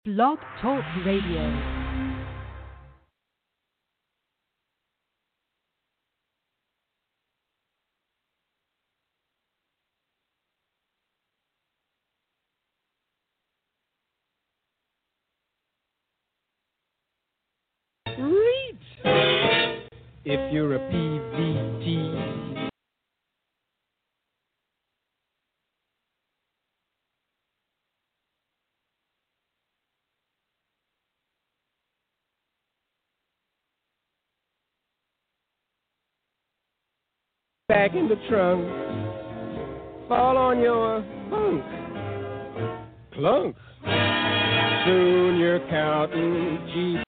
Blog Talk Radio. If you're a PVT. Back in the trunk, fall on your bunk, clunk. Soon you're counting G.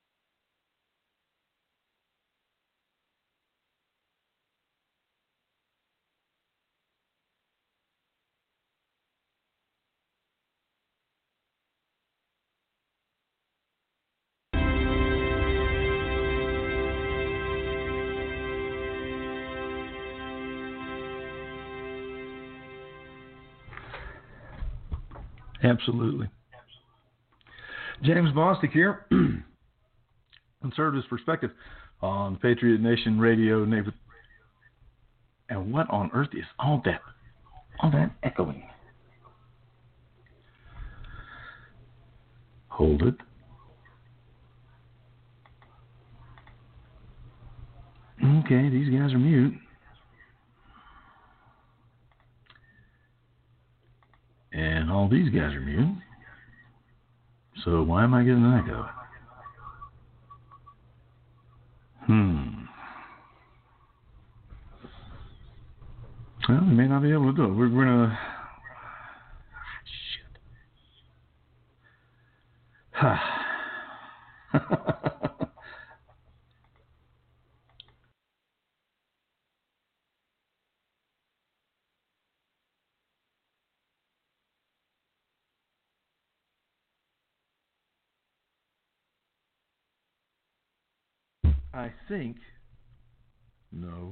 Absolutely. James Bostic here, Conservatives Perspective on Patriot Nation Radio. And what on earth is all that echoing? Hold it. Okay, these guys are mute. And all these guys are mute. So why am I getting an echo? Well, we may not be able to do it. We're going to... Shit. I think... No.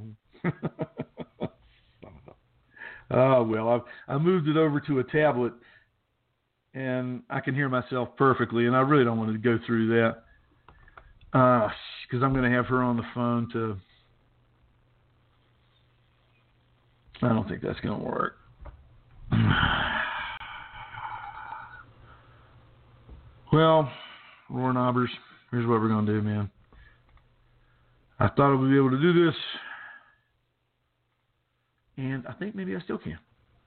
Oh, well, I moved it over to a tablet, and I can hear myself perfectly, and I really don't want to go through that because I'm going to have her on the phone to... I don't think that's going to work. Well, Roar Knobbers, here's what we're going to do, man. I thought I would be able to do this, and I think maybe I still can.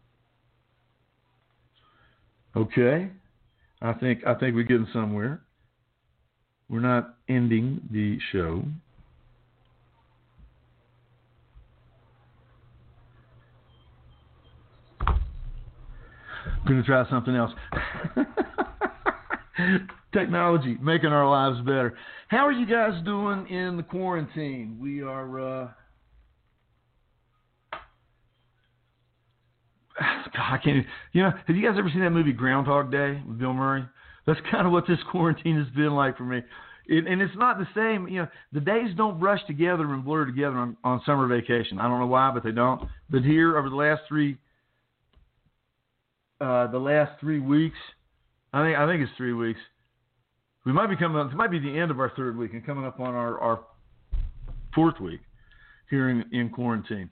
Okay, I think we're getting somewhere. We're not ending the show. I'm going to try something else. Technology making our lives better. How are you guys doing in the quarantine? We are God, I can't. Have you guys ever seen that movie Groundhog Day with Bill Murray? That's kind of what this quarantine has been like for me. And it's not the same. The days don't brush together and blur together on summer vacation. I don't know why, but they don't. But here over the last 3 weeks, I think it's 3 weeks. We might be coming up. It might be the end of our third week and coming up on our fourth week here in quarantine.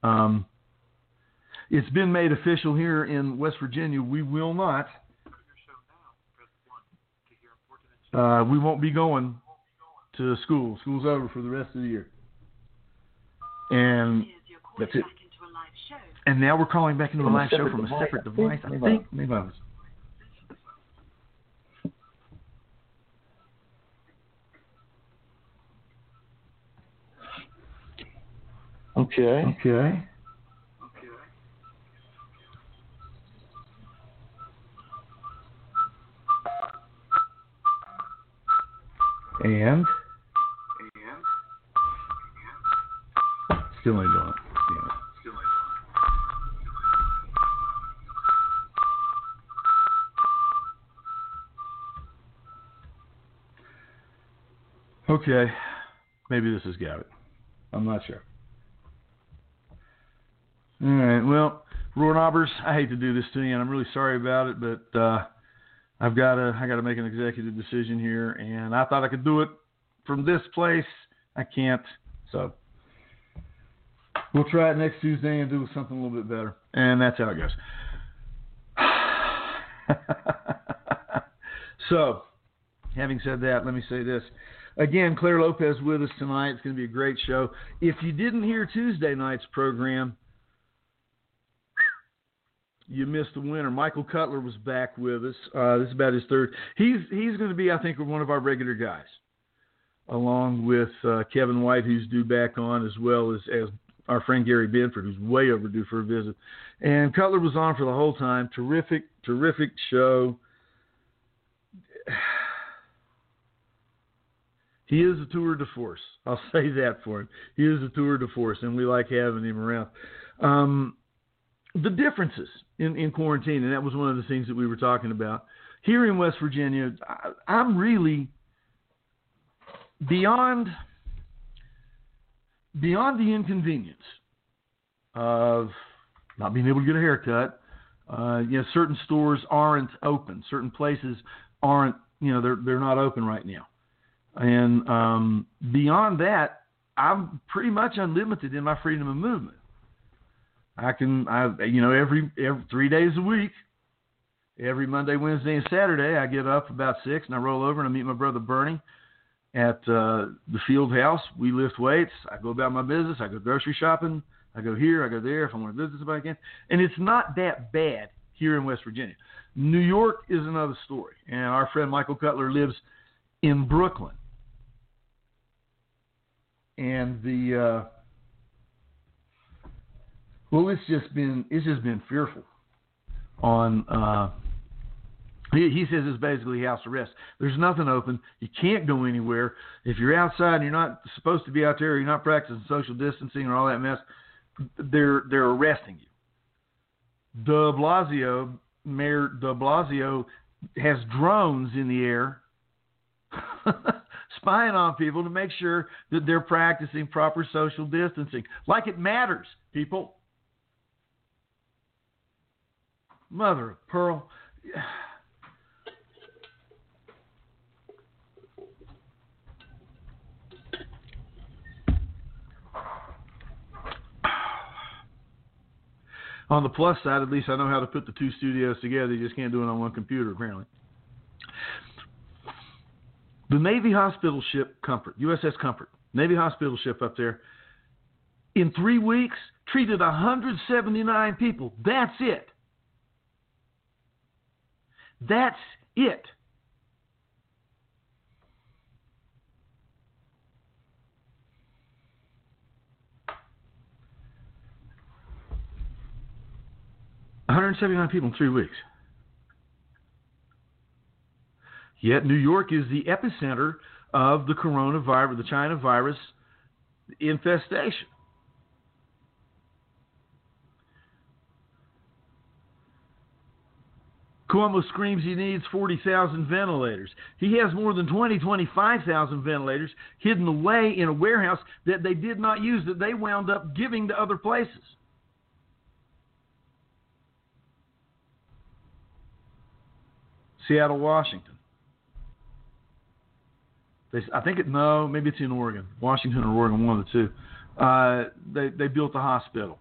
It's been made official here in West Virginia. We will not. We won't be going to school. School's over for the rest of the year. And that's it. And now we're calling back into a live show from a separate device. I think maybe I was. Okay. And still ain't doing it. Yeah. Okay. Maybe this has got it. I'm not sure. All right. Well, Roar Knobbers, I hate to do this to you, and I'm really sorry about it, but I got to make an executive decision here, and I thought I could do it from this place. I can't, so we'll try it next Tuesday and do something a little bit better, and that's how it goes. So, having said that, let me say this. Again, Claire Lopez with us tonight. It's going to be a great show. If you didn't hear Tuesday night's program, you missed the winner. Michael Cutler was back with us. This is about his third. He's going to be, I think, one of our regular guys, along with Kevin White, who's due back on, as well as our friend Gary Benford, who's way overdue for a visit. And Cutler was on for the whole time. Terrific show. He is a tour de force. I'll say that for him. He is a tour de force, and we like having him around. The differences in quarantine, and that was one of the things that we were talking about. Here in West Virginia, I'm really beyond the inconvenience of not being able to get a haircut. Certain stores aren't open. Certain places aren't, they're not open right now. And beyond that, I'm pretty much unlimited in my freedom of movement. Every 3 days a week, every Monday, Wednesday, and Saturday, I get up about 6 and I roll over and I meet my brother Bernie at the field house. We lift weights. I go about my business. I go grocery shopping. I go here. I go there. If I want to visit somebody again. And it's not that bad here in West Virginia. New York is another story. And our friend Michael Cutler lives in Brooklyn. And it's just been fearful. He says it's basically house arrest. There's nothing open. You can't go anywhere. If you're outside and you're not supposed to be out there, or you're not practicing social distancing or all that mess, they're arresting you. Mayor de Blasio has drones in the air spying on people to make sure that they're practicing proper social distancing. Like it matters, people. Mother of pearl. On the plus side, at least I know how to put the two studios together. You just can't do it on one computer, apparently. The Navy hospital ship Comfort, USS Comfort, Navy hospital ship up there, in 3 weeks, treated 179 people. That's it. That's it. $179 people in 3 weeks. Yet New York is the epicenter of the coronavirus, the China virus infestation. Cuomo screams he needs 40,000 ventilators. He has more than 25,000 ventilators hidden away in a warehouse that they did not use, that they wound up giving to other places. Seattle, Washington. Maybe it's in Oregon. Washington or Oregon, one of the two. They built a hospital.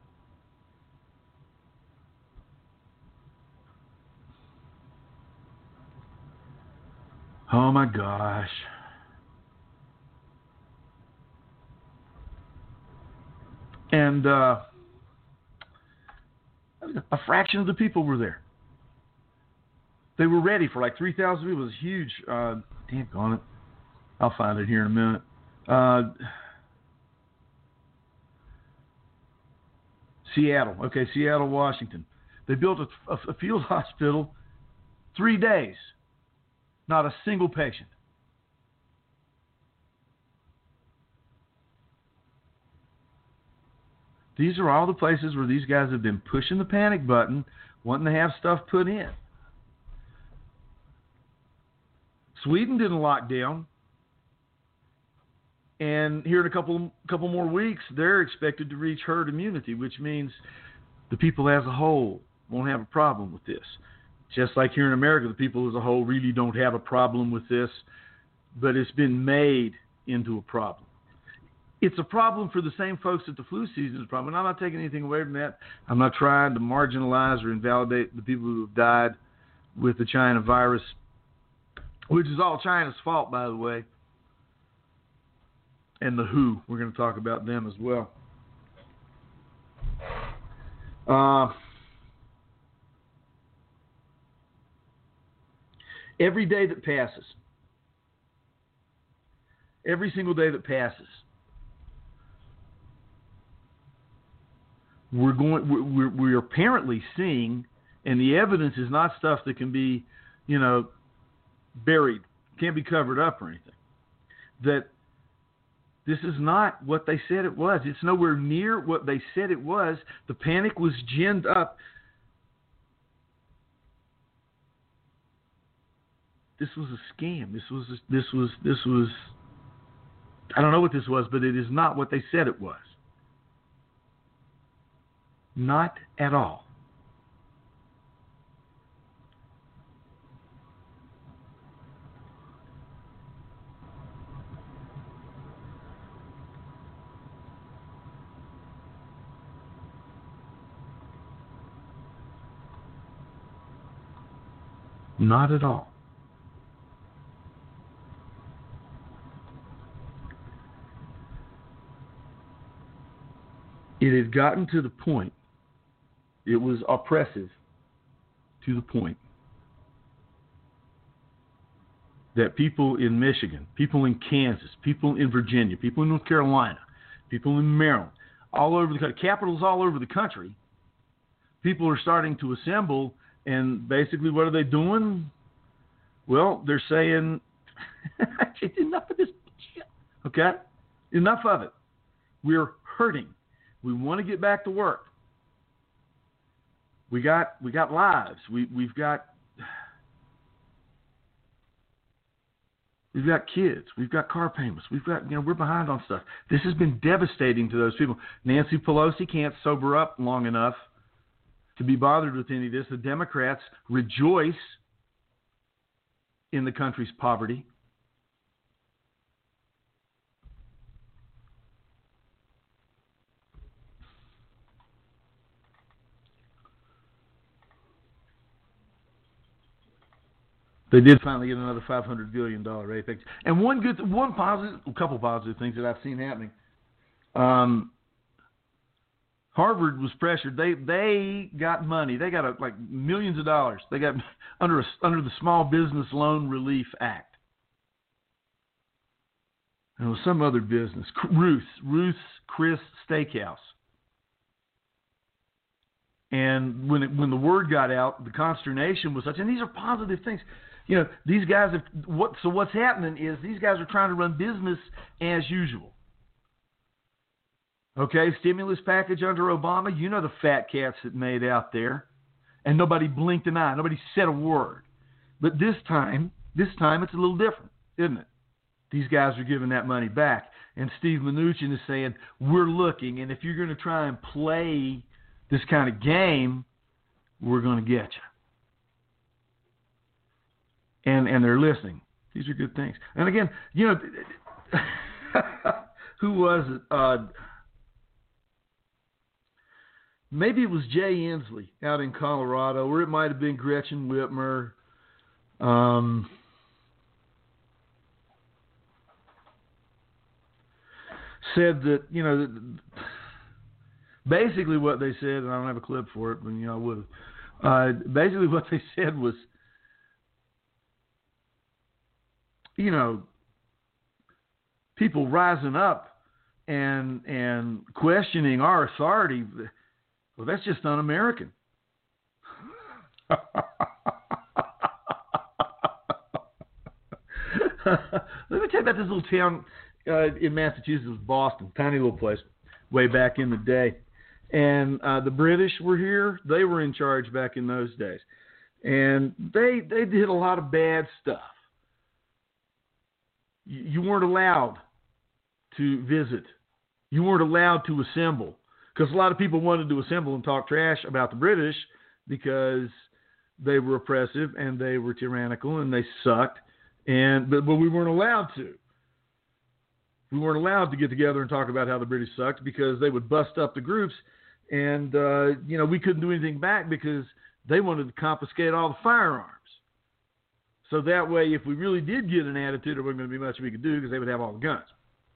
Oh my gosh. And a fraction of the people were there. They were ready for like 3,000 people. It was huge. Damn on it. I'll find it here in a minute. Seattle. Okay, Seattle, Washington. They built a field hospital, 3 days. Not a single patient. These are all the places where these guys have been pushing the panic button, wanting to have stuff put in. Sweden didn't lock down. And here in a couple more weeks, they're expected to reach herd immunity, which means the people as a whole won't have a problem with this. Just like here in America, the people as a whole really don't have a problem with this, but it's been made into a problem. It's a problem for the same folks that the flu season is a problem. And I'm not taking anything away from that. I'm not trying to marginalize or invalidate the people who have died with the China virus, which is all China's fault, by the way. And the WHO, we're going to talk about them as well. Every day that passes, every single day that passes, we're apparently seeing, and the evidence is not stuff that can be, buried, can't be covered up or anything, that this is not what they said it was. It's nowhere near what they said it was. The panic was ginned up. This was a scam. This was. I don't know what this was, but it is not what they said it was. Not at all. Not at all. It had gotten to the point, it was oppressive to the point that people in Michigan, people in Kansas, people in Virginia, people in North Carolina, people in Maryland, all over the country, capitals all over the country, people are starting to assemble, and basically what are they doing? Well, they're saying, enough of this shit, okay? Enough of it. We're hurting. We want to get back to work. We got lives. We've got kids. We've got car payments. We've got we're behind on stuff. This has been devastating to those people. Nancy Pelosi can't sober up long enough to be bothered with any of this. The Democrats rejoice in the country's poverty. They did finally get another $500 billion apex. And a couple positive things that I've seen happening. Harvard was pressured. They got money. They got millions of dollars. They got under the Small Business Loan Relief Act. And it was some other business, Ruth's Chris Steakhouse. And when the word got out, the consternation was such. And these are positive things. These guys what's happening is these guys are trying to run business as usual. Okay, stimulus package under Obama, the fat cats that made out there, and nobody blinked an eye, nobody said a word. But this time it's a little different, isn't it? These guys are giving that money back, and Steve Mnuchin is saying, we're looking, and if you're going to try and play this kind of game, we're going to get you. And they're listening. These are good things. And again, who was it? Maybe it was Jay Inslee out in Colorado, or it might have been Gretchen Whitmer. Said that, basically what they said, and I don't have a clip for it, but I would have. Basically what they said was, people rising up and questioning our authority, well, that's just un-American. Let me tell you about this little town in Massachusetts, Boston, tiny little place, way back in the day. And the British were here. They were in charge back in those days. And they did a lot of bad stuff. You weren't allowed to visit. You weren't allowed to assemble. Because a lot of people wanted to assemble and talk trash about the British because they were oppressive and they were tyrannical and they sucked, but we weren't allowed to. We weren't allowed to get together and talk about how the British sucked because they would bust up the groups, and we couldn't do anything back because they wanted to confiscate all the firearms. So that way, if we really did get an attitude, there wasn't going to be much we could do because they would have all the guns.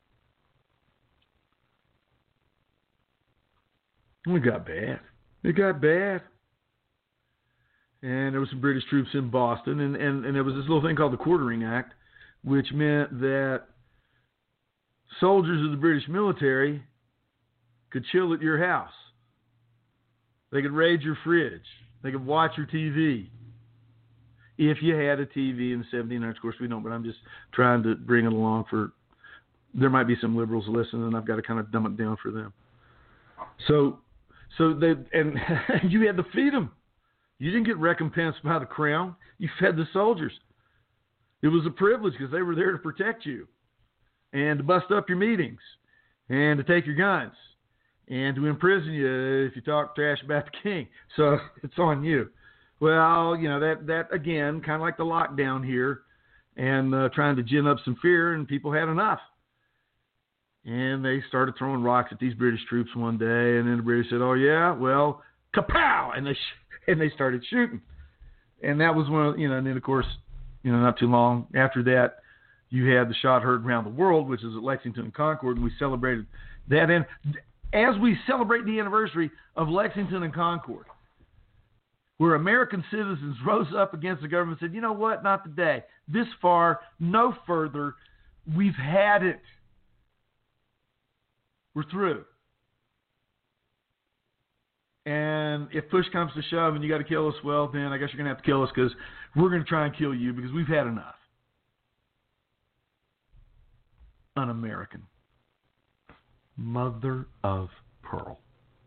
It got bad. It got bad. And there was some British troops in Boston, and there was this little thing called the Quartering Act, which meant that soldiers of the British military could chill at your house. They could raid your fridge. They could watch your TV. If you had a TV in the 1700s, of course we don't, but I'm just trying to bring it along there might be some liberals listening, and I've got to kind of dumb it down for them. So you had to feed them. You didn't get recompensed by the crown. You fed the soldiers. It was a privilege because they were there to protect you and to bust up your meetings and to take your guns and to imprison you if you talk trash about the king. So it's on you. Well, that again, kind of like the lockdown here and trying to gin up some fear, and people had enough. And they started throwing rocks at these British troops one day, and then the British said, "Oh yeah, well, kapow!" and they started shooting. And that was one of, and then of course, not too long after that, you had the shot heard around the world, which is at Lexington and Concord, and we celebrated that. And as we celebrate the anniversary of Lexington and Concord, where American citizens rose up against the government and said, "You know what? Not today. This far, no further. We've had it. We're through. And if push comes to shove and you got to kill us, well, then I guess you're going to have to kill us because we're going to try and kill you because we've had enough." Un-American. Mother of pearl.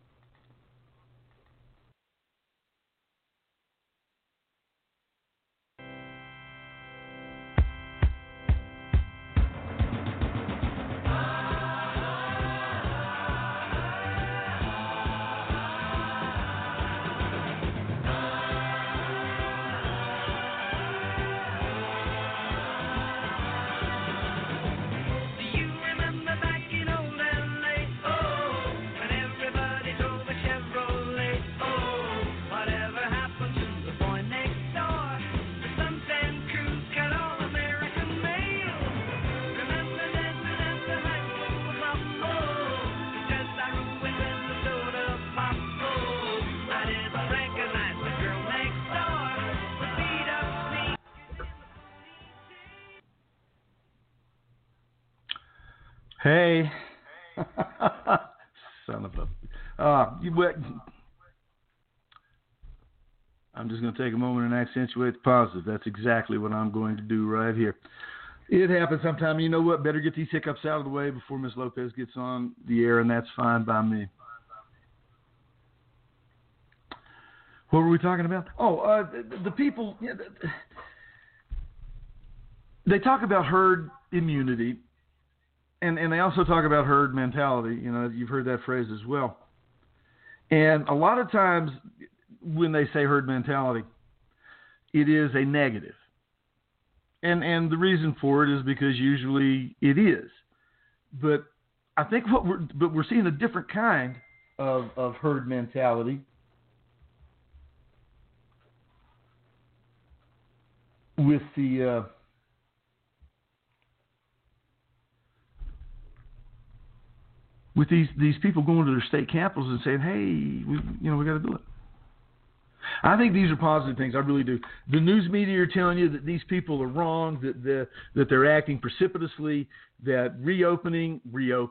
Hey, son of a... I'm just going to take a moment and accentuate the positive. That's exactly what I'm going to do right here. It happens sometime. You know what? Better get these hiccups out of the way before Ms. Lopez gets on the air, and that's fine by me. What were we talking about? Oh, the people... They talk about herd immunity. And they also talk about herd mentality. You've heard that phrase as well. And a lot of times when they say herd mentality, it is a negative. And the reason for it is because usually it is. But I think we're seeing a different kind of herd mentality with the with these people going to their state capitals and saying, "Hey, we got to do it." I think these are positive things. I really do. The news media are telling you that these people are wrong, that they're acting precipitously, that reopening,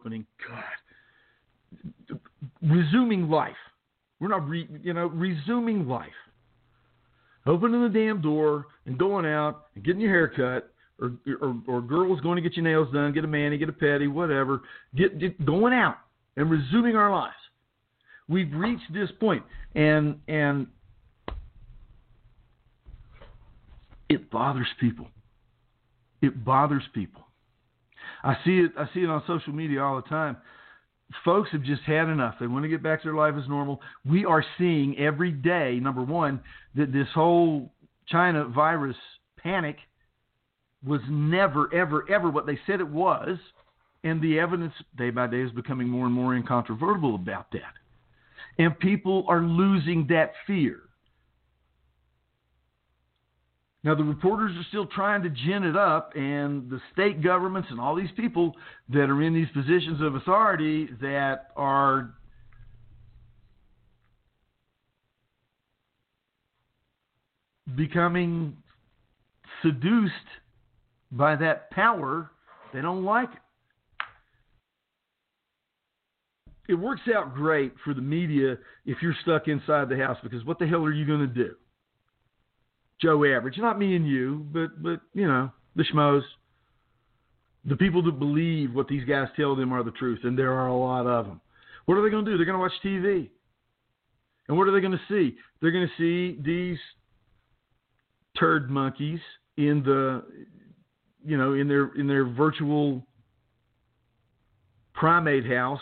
God, resuming life. We're not, resuming life. Opening the damn door and going out and getting your hair cut, or girls going to get your nails done, get a mani, get a pedi, whatever, going out and resuming our lives. We've reached this point, and it bothers people. It bothers people. I see it on social media all the time. folks have just had enough. They want to get back to their life as normal. We are seeing every day, number one, that this whole China virus panic was never, ever, ever what they said it was. And the evidence day by day is becoming more and more incontrovertible about that. And people are losing that fear. Now, the reporters are still trying to gin it up, and the state governments and all these people that are in these positions of authority that are becoming seduced by that power, they don't like it. It works out great for the media if you're stuck inside the house, because what the hell are you going to do? Joe Average, not me and you, but you know, the schmoes, the people that believe what these guys tell them are the truth, and there are a lot of them. What are they going to do? They're going to watch TV. And what are they going to see? They're going to see these turd monkeys in the, you know, in their virtual primate house,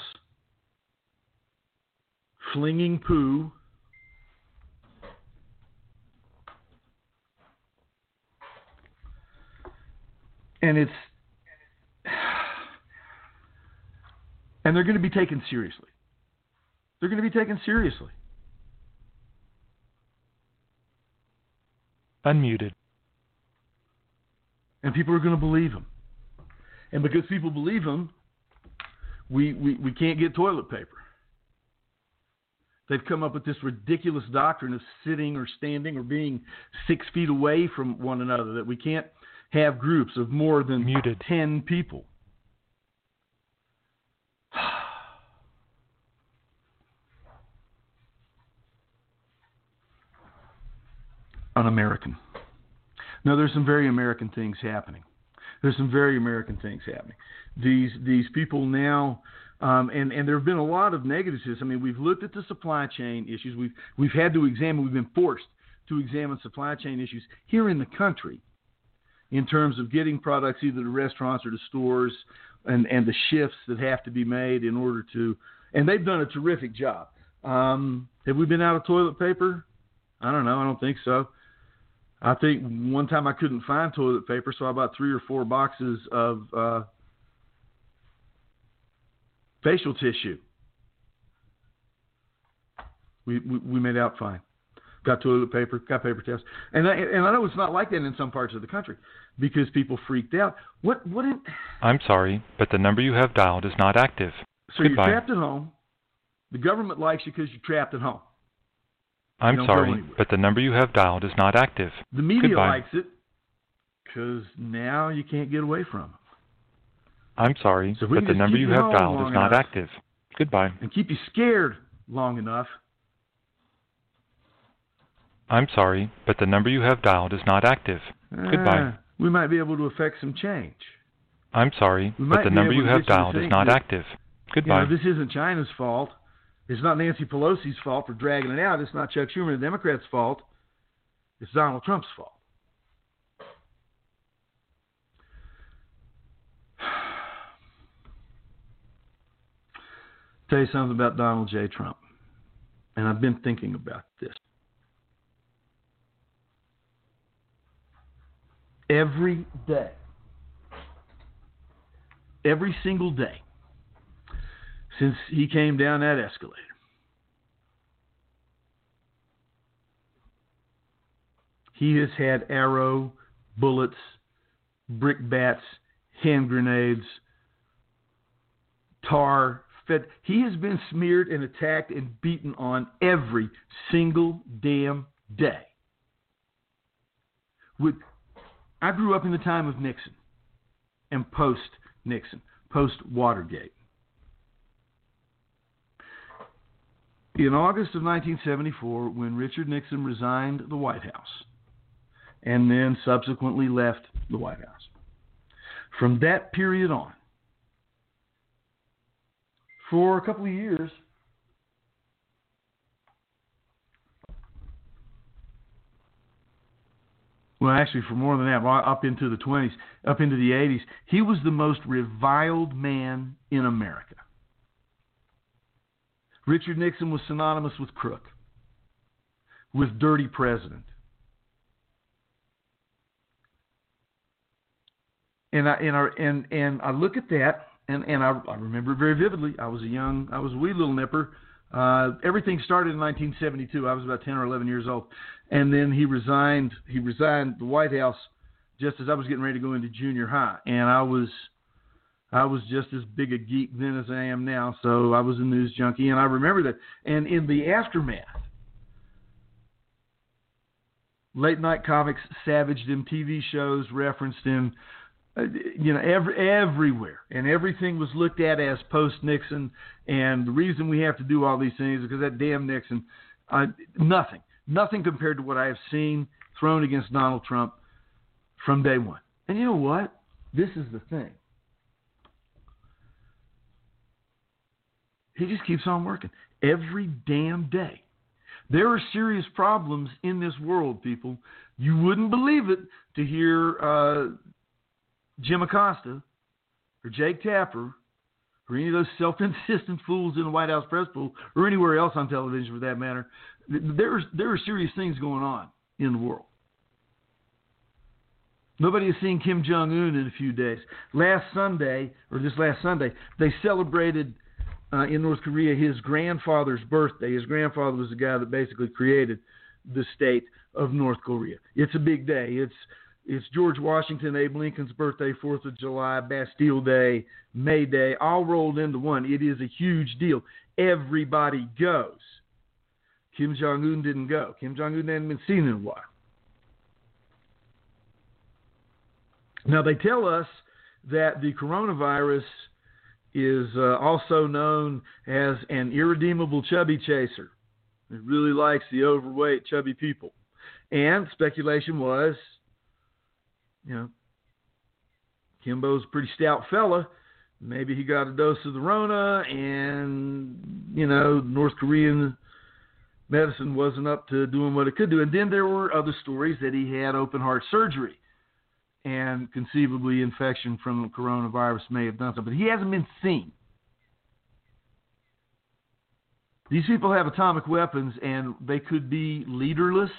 flinging poo. And they're going to be taken seriously. They're going to be taken seriously. Unmuted. And people are going to believe them. And because people believe them, we can't get toilet paper. They've come up with this ridiculous doctrine of sitting or standing or being 6 feet away from one another, that we can't have groups of more than 10 people. Un-American. No, there's some very American things happening. There's some very American things happening. These people now, and there have been a lot of negatives. I mean, we've looked at the supply chain issues. We've had to examine. We've been forced to examine supply chain issues here in the country, in terms of getting products either to restaurants or to stores, and the shifts that have to be made in order to, and they've done a terrific job. Have we been out of toilet paper? I don't know. I don't think so. I think one time I couldn't find toilet paper, so I bought 3 or 4 boxes of facial tissue. We made out fine. Got toilet paper, got paper towels. And I know it's not like that in some parts of the country because people freaked out. I'm sorry, but the number you have dialed is not active. So Goodbye. You're trapped at home. The government likes you because you're trapped at home. I'm sorry, but the number you have dialed is not active. The media Goodbye. likes it because now you can't get away from them. I'm sorry, but the number you have dialed is not active. Goodbye. And keep you scared long enough. I'm sorry, but the number you have dialed is not active. Goodbye. We might be able to affect some change. I'm sorry, but the number you have dialed is not active. Goodbye. You know, this isn't China's fault. It's not Nancy Pelosi's fault for dragging it out. It's not Chuck Schumer and the Democrats' fault. It's Donald Trump's fault. Tell you something about Donald J. Trump. And I've been thinking about this. Every day, every single day, since he came down that escalator, he has had arrow, bullets, brickbats, hand grenades, tar fed. He has been smeared and attacked and beaten on every single damn day. I grew up in the time of Nixon and post-Nixon, post-Watergate. In August of 1974, when Richard Nixon resigned the White House and then subsequently left the White House, from that period on, for a couple of years, well, actually, for more than that, up into the 20s, up into the 80s, he was the most reviled man in America. Richard Nixon was synonymous with crook, with dirty president. And I look at that, and I remember it very vividly. I was a wee little nipper. Everything started in 1972. I was about 10 or 11 years old, and then he resigned the White House just as I was getting ready to go into junior high, and I was just as big a geek then as I am now. So I was a news junkie, and I remember that. And in the aftermath, late night comics savaged him, TV shows referenced him. Everywhere, and everything was looked at as post-Nixon, and the reason we have to do all these things is because that damn Nixon, nothing compared to what I have seen thrown against Donald Trump from day one. And you know what? This is the thing. He just keeps on working every damn day. There are serious problems in this world, people. You wouldn't believe it to hear Jim Acosta or Jake Tapper or any of those self-insistent fools in the White House press pool or anywhere else on television for that matter. There are serious things going on in the world. Nobody has seen Kim Jong-un in a few days. This last Sunday, they celebrated in North Korea his grandfather's birthday. His grandfather was the guy that basically created the state of North Korea. It's a big day. It's George Washington, Abe Lincoln's birthday, 4th of July, Bastille Day, May Day, all rolled into one. It is a huge deal. Everybody goes. Kim Jong-un didn't go. Kim Jong-un hadn't been seen in a while. Now, they tell us that the coronavirus is also known as an irredeemable chubby chaser. It really likes the overweight, chubby people. And speculation was, Kimbo's a pretty stout fella. Maybe he got a dose of the Rona, and, North Korean medicine wasn't up to doing what it could do. And then there were other stories that he had open heart surgery, and conceivably infection from the coronavirus may have done something. But he hasn't been seen. These people have atomic weapons, and they could be leaderless.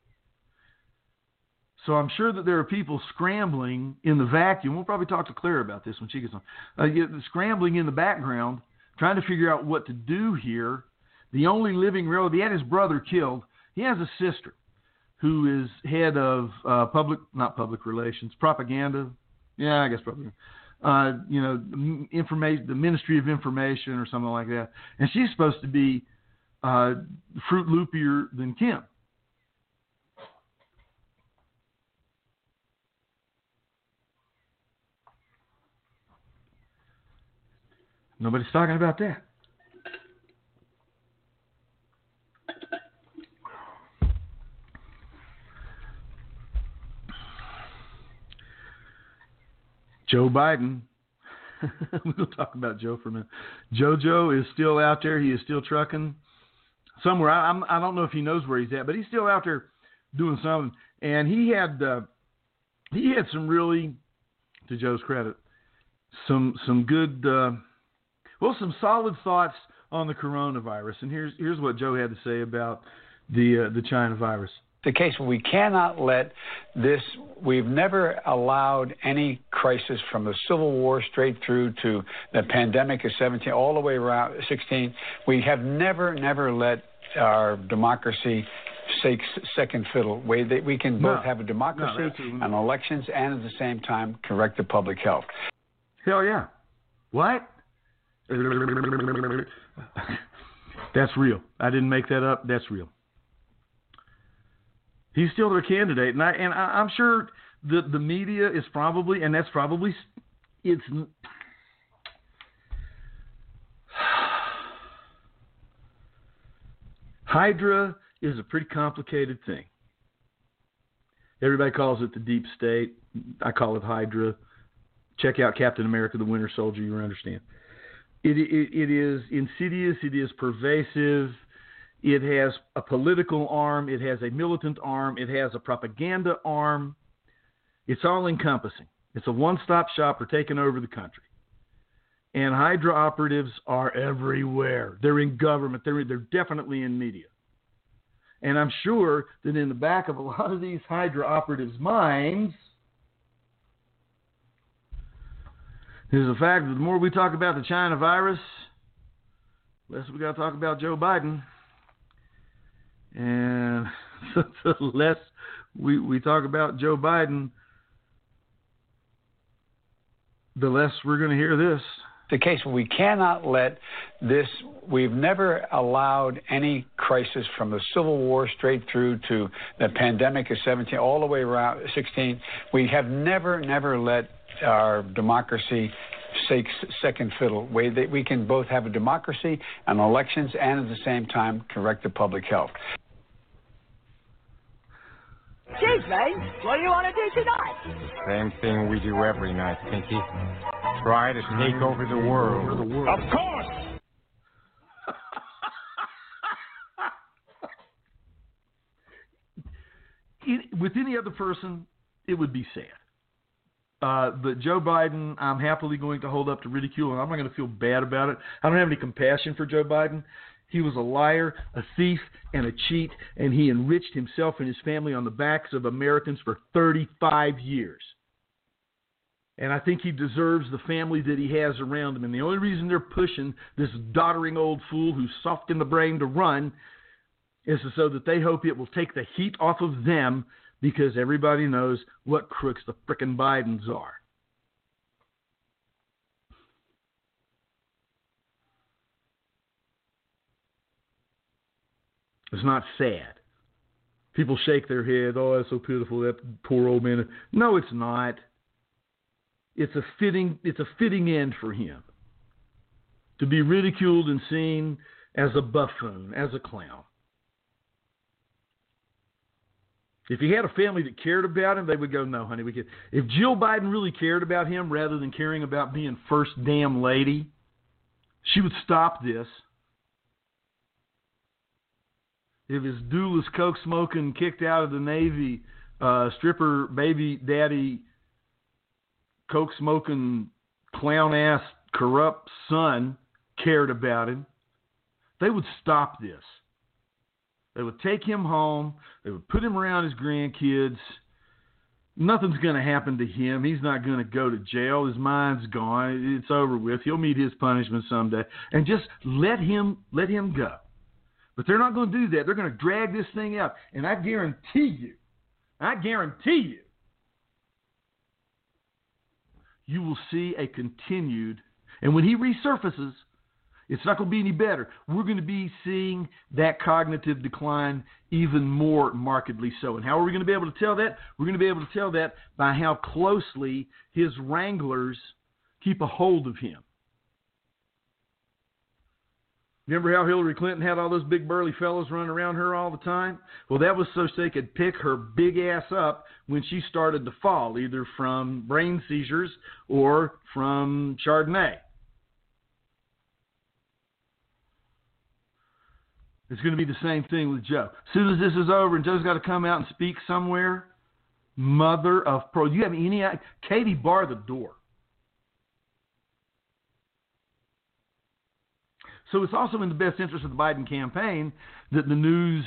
So I'm sure that there are people scrambling in the vacuum. We'll probably talk to Claire about this when she gets on. Scrambling in the background, trying to figure out what to do here. The only living relative, he had his brother killed. He has a sister who is head of propaganda. Yeah, I guess propaganda. The Ministry of Information or something like that. And she's supposed to be Fruit Loopier than Kim. Nobody's talking about that. Joe Biden. We'll talk about Joe for a minute. JoJo is still out there. He is still trucking somewhere. I don't know if he knows where he's at, but he's still out there doing something. And he had some really, to Joe's credit, some good, some solid thoughts on the coronavirus. And here's what Joe had to say about the China virus. The case where we cannot let this, we've never allowed any crisis from the Civil War straight through to the pandemic of 17, all the way around 16. We have never let our democracy take second fiddle. We can both have a democracy and elections and at the same time correct the public health. Hell yeah. What? That's real. I didn't make that up. That's real. He's still their candidate, and I'm sure the media is probably, and that's probably, it's. Hydra is a pretty complicated thing. Everybody calls it the deep state. I call it Hydra. Check out Captain America: The Winter Soldier. You understand. It is insidious. It is pervasive. It has a political arm. It has a militant arm. It has a propaganda arm. It's all encompassing. It's a one-stop shop for taking over the country. And Hydra operatives are everywhere. They're in government. They're definitely in media. And I'm sure that in the back of a lot of these Hydra operatives' minds is the fact that the more we talk about the China virus, the less we got to talk about Joe Biden. And the less we talk about Joe Biden, the less we're going to hear this. The case, we cannot let this, we've never allowed any crisis from the Civil War straight through to the pandemic of 17, all the way around 16. We have never let our democracy take second fiddle. We can both have a democracy and elections and at the same time correct the public health. Geez, mate, what do you want to do tonight? Same thing we do every night, Pinky. Try to take over the world. Of course! With any other person, it would be sad. But Joe Biden, I'm happily going to hold up to ridicule, and I'm not going to feel bad about it. I don't have any compassion for Joe Biden. He was a liar, a thief, and a cheat, and he enriched himself and his family on the backs of Americans for 35 years. And I think he deserves the family that he has around him. And the only reason they're pushing this doddering old fool who's soft in the brain to run is so that they hope it will take the heat off of them, because everybody knows what crooks the frickin' Bidens are. It's not sad. People shake their head, oh, that's so pitiful, that poor old man. No, it's not. It's a fitting end for him to be ridiculed and seen as a buffoon, as a clown. If he had a family that cared about him, they would go, no, honey, we could. If Jill Biden really cared about him rather than caring about being first damn lady, she would stop this. If his duelist, coke smoking, kicked out of the Navy, stripper, baby daddy, coke smoking, clown ass, corrupt son cared about him, they would stop this. They would take him home. They would put him around his grandkids. Nothing's going to happen to him. He's not going to go to jail. His mind's gone. It's over with. He'll meet his punishment someday. And just let him go. But they're not going to do that. They're going to drag this thing out. And I guarantee you, you will see a continued, and when he resurfaces, it's not going to be any better. We're going to be seeing that cognitive decline even more markedly so. And how are we going to be able to tell that? We're going to be able to tell that by how closely his wranglers keep a hold of him. Remember how Hillary Clinton had all those big burly fellows running around her all the time? Well, that was so they could pick her big ass up when she started to fall, either from brain seizures or from Chardonnay. It's going to be the same thing with Joe. As soon as this is over and Joe's got to come out and speak somewhere, mother of pearl. Do you have any idea? Katie, bar the door. So it's also in the best interest of the Biden campaign that the news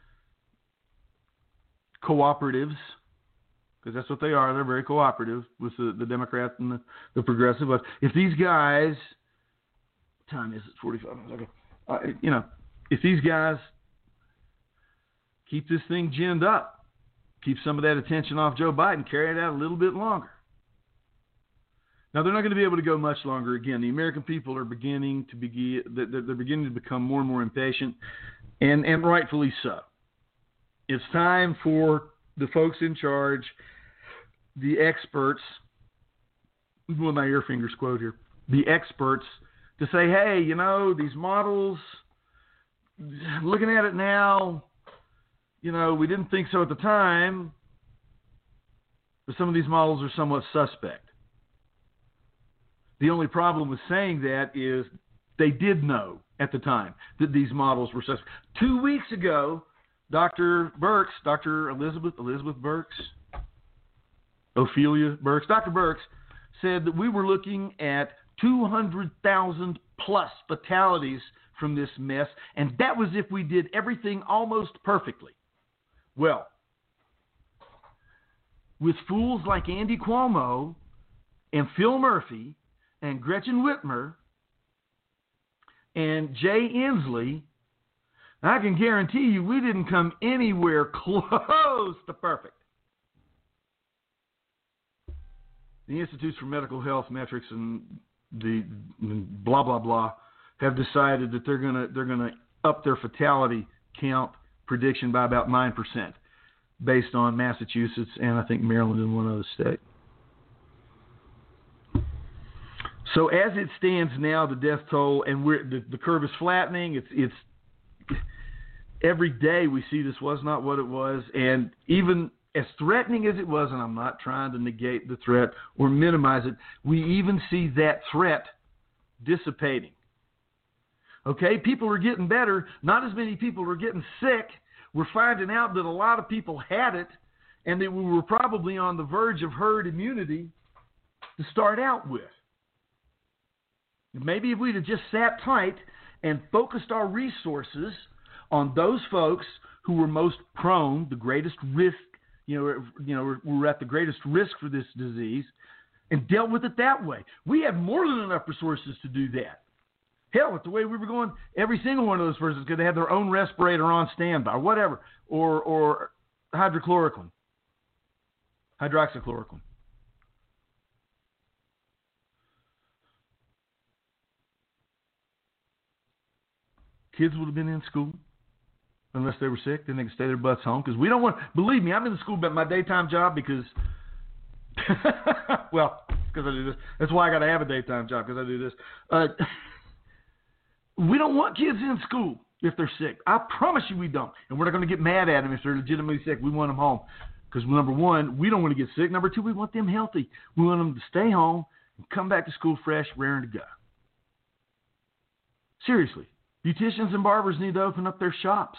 cooperatives, because that's what they are, they're very cooperative with the Democrats and the progressive. But if these guys, what time is it? 45 minutes. Okay. If these guys keep this thing ginned up, keep some of that attention off Joe Biden, carry it out a little bit longer. Now, they're not going to be able to go much longer. Again, the American people are beginning to become more and more impatient, and rightfully so. It's time for the folks in charge, the experts, with my ear fingers quote here, the experts, to say, hey, these models, looking at it now, we didn't think so at the time, but some of these models are somewhat suspect. The only problem with saying that is they did know at the time that these models were suspect. 2 weeks ago, Dr. Elizabeth Birx, Ophelia Birx, Dr. Birx said that we were looking at 200,000 plus fatalities from this mess, and that was if we did everything almost perfectly. Well, with fools like Andy Cuomo and Phil Murphy and Gretchen Whitmer and Jay Inslee, I can guarantee you we didn't come anywhere close to perfect. The Institutes for Medical Health Metrics and the blah blah blah have decided that they're gonna up their fatality count prediction by about 9%, based on Massachusetts and I think Maryland and one other state. So as it stands now, the death toll, and the curve is flattening. It's every day we see this was not what it was, and even as threatening as it was, and I'm not trying to negate the threat or minimize it, we even see that threat dissipating. Okay, people are getting better. Not as many people are getting sick. We're finding out that a lot of people had it, and that we were probably on the verge of herd immunity to start out with. Maybe if we'd have just sat tight and focused our resources on those folks who were most prone, the greatest risk, we're at the greatest risk for this disease, and dealt with it that way. We have more than enough resources to do that. Hell, with the way we were going, every single one of those persons could have their own respirator on standby, whatever, or hydroxychloroquine. Kids would have been in school unless they were sick. Then they could stay their butts home, because we don't want. Believe me, I'm in the school about my daytime job because, well, because I do this. That's why I got to have a daytime job, because I do this. We don't want kids in school if they're sick. I promise you we don't. And we're not going to get mad at them if they're legitimately sick. We want them home. Because, number one, we don't want to get sick. Number two, we want them healthy. We want them to stay home and come back to school fresh, raring to go. Seriously. Beauticians and barbers need to open up their shops.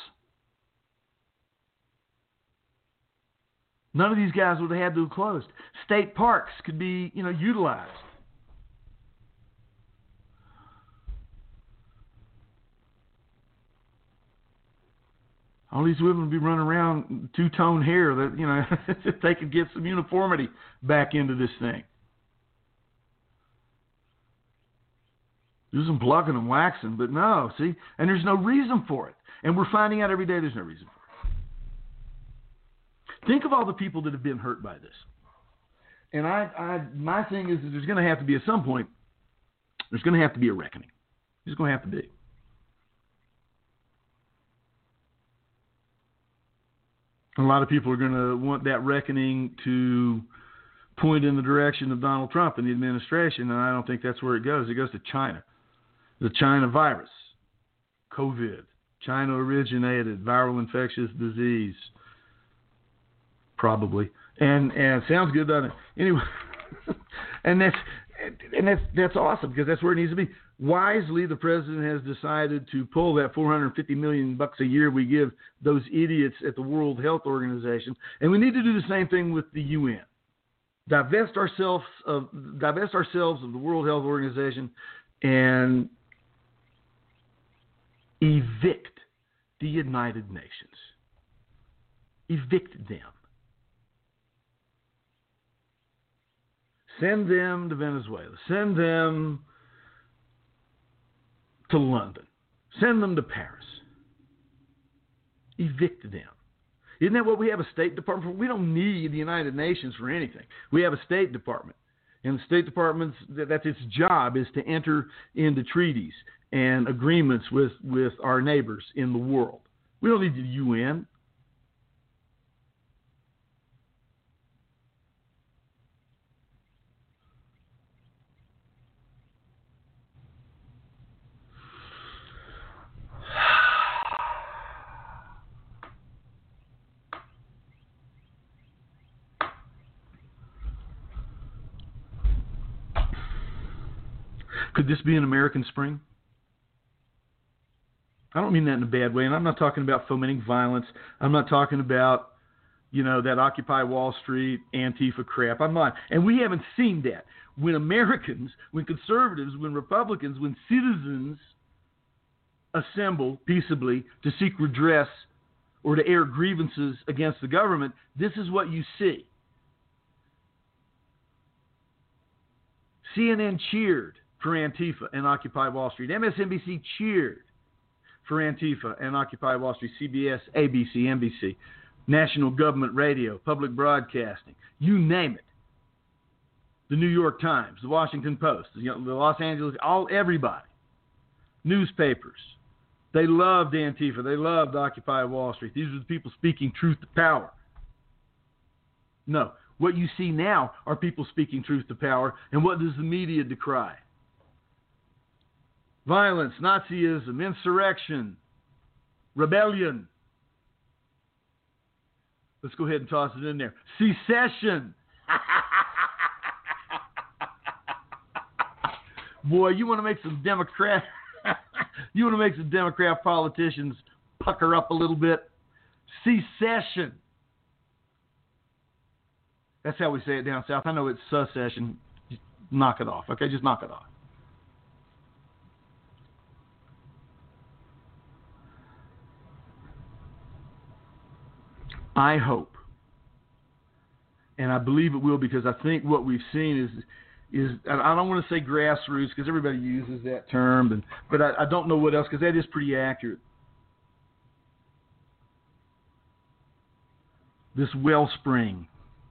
None of these guys would have had to have closed. State parks could be, utilized. All these women would be running around two-tone hair that, if they could get some uniformity back into this thing. Do some plucking and waxing, but no, see? And there's no reason for it. And we're finding out every day there's no reason for it. Think of all the people that have been hurt by this. And my thing is that there's going to have to be, at some point, there's going to have to be a reckoning. There's going to have to be. A lot of people are going to want that reckoning to point in the direction of Donald Trump and the administration, and I don't think that's where it goes. It goes to China. The China virus, COVID, China-originated viral infectious disease, probably. And it sounds good, doesn't it? Anyway, and that's awesome, because that's where it needs to be. Wisely, the president has decided to pull that $450 million a year we give those idiots at the World Health Organization, and we need to do the same thing with the UN. Divest ourselves of the World Health Organization and evict the United Nations. Evict them. Send them to Venezuela. Send them to London. Send them to Paris. Evict them. Isn't that what we have a State Department for? We don't need the United Nations for anything. We have a State Department. And the State Department's, that's its job, is to enter into treaties and agreements with our neighbors in the world. We don't need the UN. Could this be an American Spring? I don't mean that in a bad way, and I'm not talking about fomenting violence. I'm not talking about, that Occupy Wall Street, Antifa crap. I'm not. And we haven't seen that. when Americans, when conservatives, when Republicans, when citizens assemble peaceably to seek redress or to air grievances against the government, this is what you see. CNN cheered for Antifa and Occupy Wall Street. MSNBC cheered for Antifa and Occupy Wall Street. CBS, ABC, NBC, National Government Radio, Public Broadcasting, you name it. The New York Times, the Washington Post, the Los Angeles, everybody. Newspapers. They loved Antifa. They loved Occupy Wall Street. These are the people speaking truth to power. No. What you see now are people speaking truth to power. And what does the media decry? Violence, Nazism, insurrection, rebellion. Let's go ahead and toss it in there. Secession. Boy, you want to make some Democrat politicians pucker up a little bit? Secession. That's how we say it down south. I know it's secession. Just knock it off, okay? Just knock it off. I hope, and I believe it will, because I think what we've seen is I don't want to say grassroots because everybody uses that term, but I don't know what else, because that is pretty accurate. This wellspring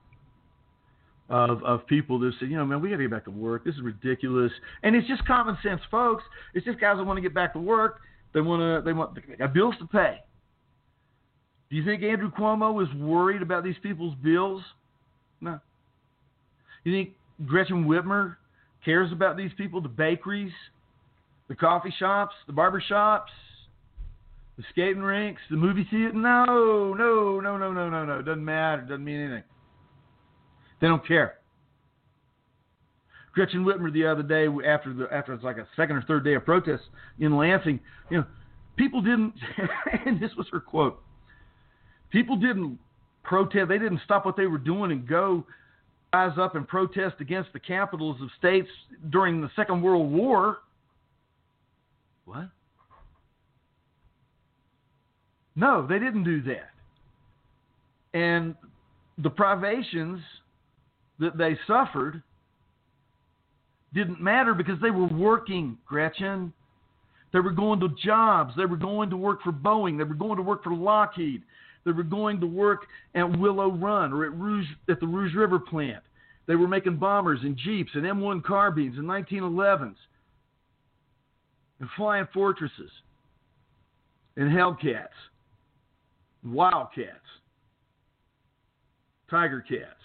of people that say, man, we got to get back to work. This is ridiculous, and it's just common sense, folks. It's just guys that want to get back to work. They got bills to pay. Do you think Andrew Cuomo is worried about these people's bills? No. You think Gretchen Whitmer cares about these people, the bakeries, the coffee shops, the barber shops, the skating rinks, the movie theater? No. Doesn't matter. Doesn't mean anything. They don't care. Gretchen Whitmer the other day, after it's like a second or third day of protests in Lansing, people didn't, and this was her quote, people didn't protest. They didn't stop what they were doing and go rise up and protest against the capitals of states during the Second World War. What? No, they didn't do that. And the privations that they suffered didn't matter because they were working, Gretchen. They were going to jobs. They were going to work for Boeing. They were going to work for Lockheed. They were going to work at Willow Run or at the Rouge River plant. They were making bombers and Jeeps and M1 carbines and 1911s and Flying Fortresses and Hellcats, and Wildcats, Tiger Cats.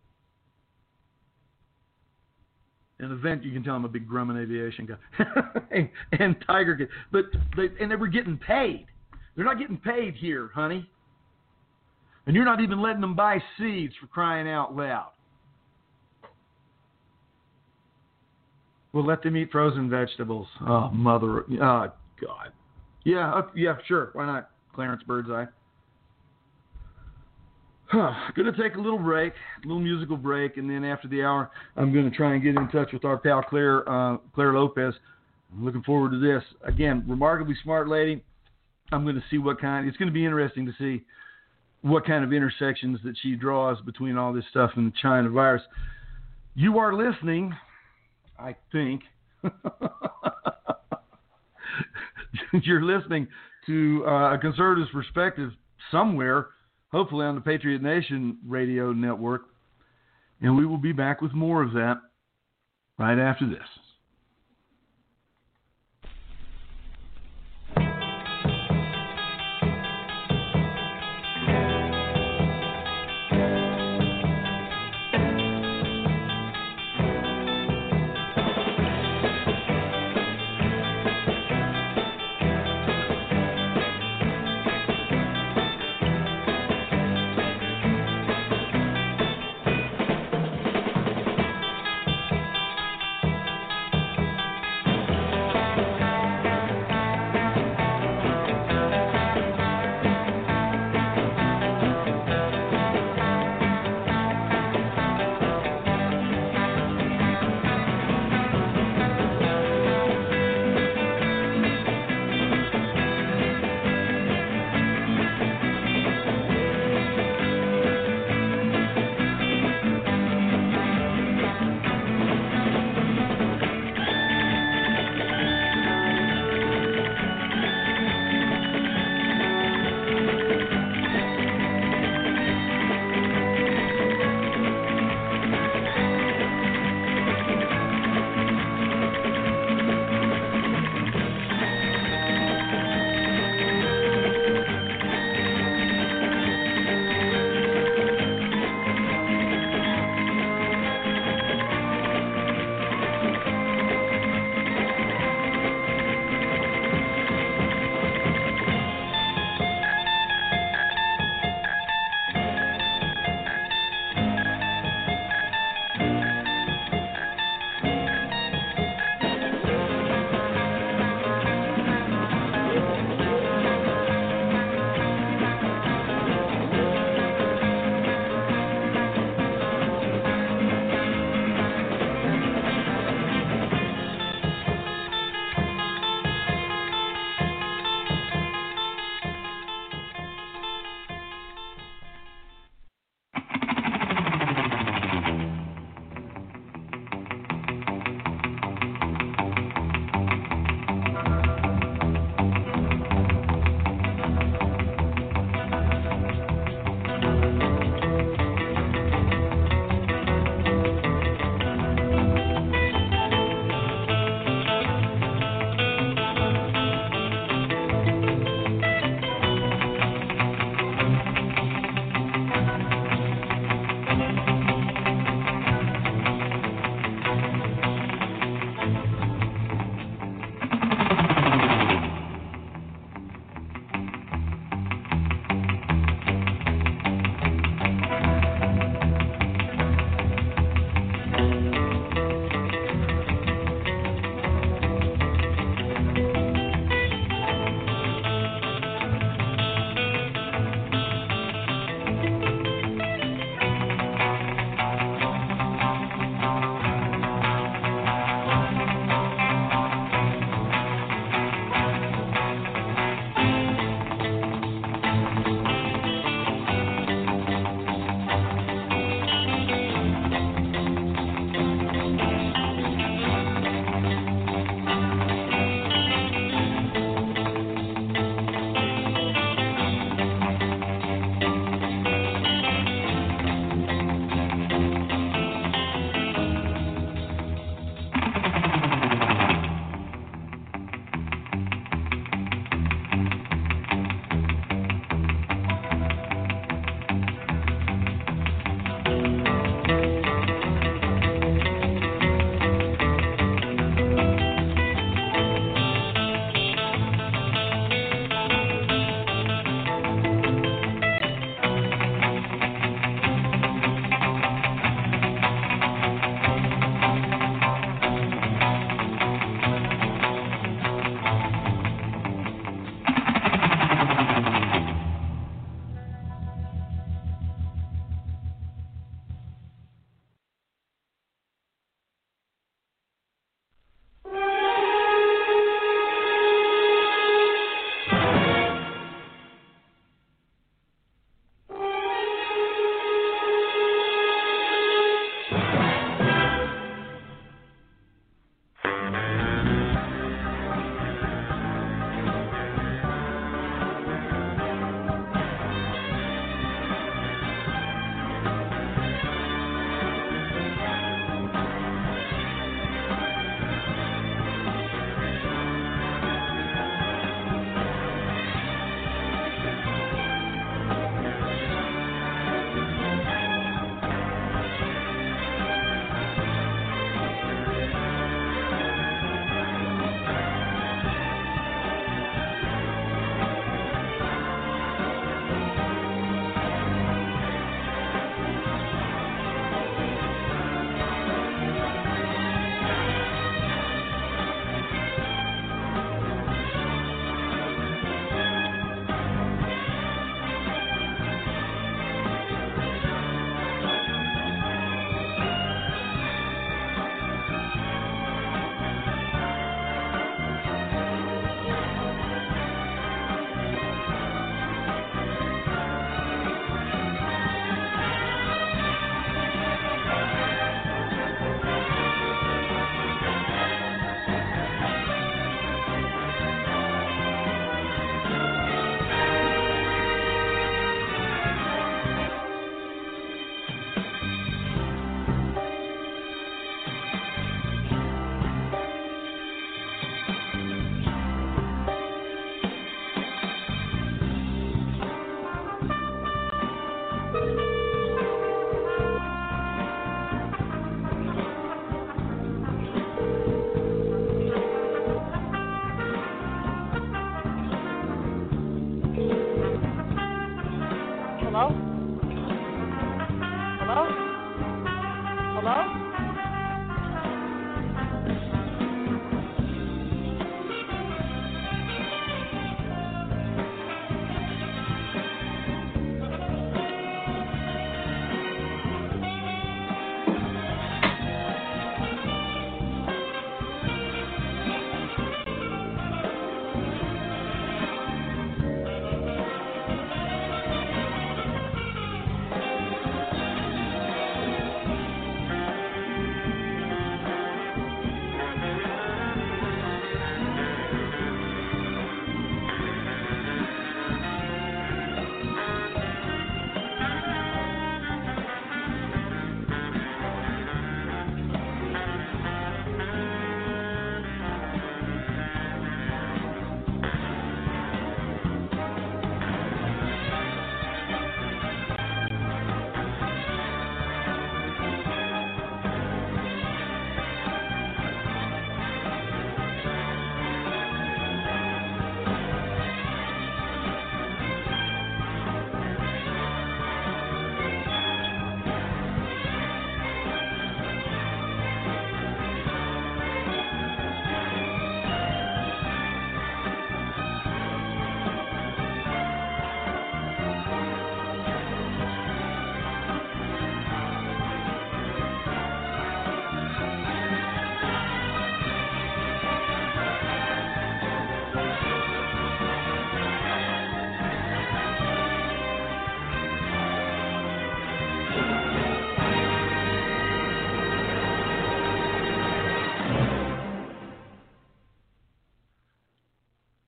An event, you can tell I'm a big Grumman aviation guy. and Tiger Cats. But they were getting paid. They're not getting paid here, honey. And you're not even letting them buy seeds, for crying out loud. We'll let them eat frozen vegetables. Oh, God. Yeah, sure. Why not, Clarence Birdseye? Going to take a little break, a little musical break, and then after the hour, I'm going to try and get in touch with our pal Claire Lopez. I'm looking forward to this. Again, remarkably smart lady. I'm going to see it's going to be interesting to see what kind of intersections that she draws between all this stuff and the China virus. You are listening, I think. You're listening to A Conservative's Perspective somewhere, hopefully on the Patriot Nation radio network. And we will be back with more of that right after this.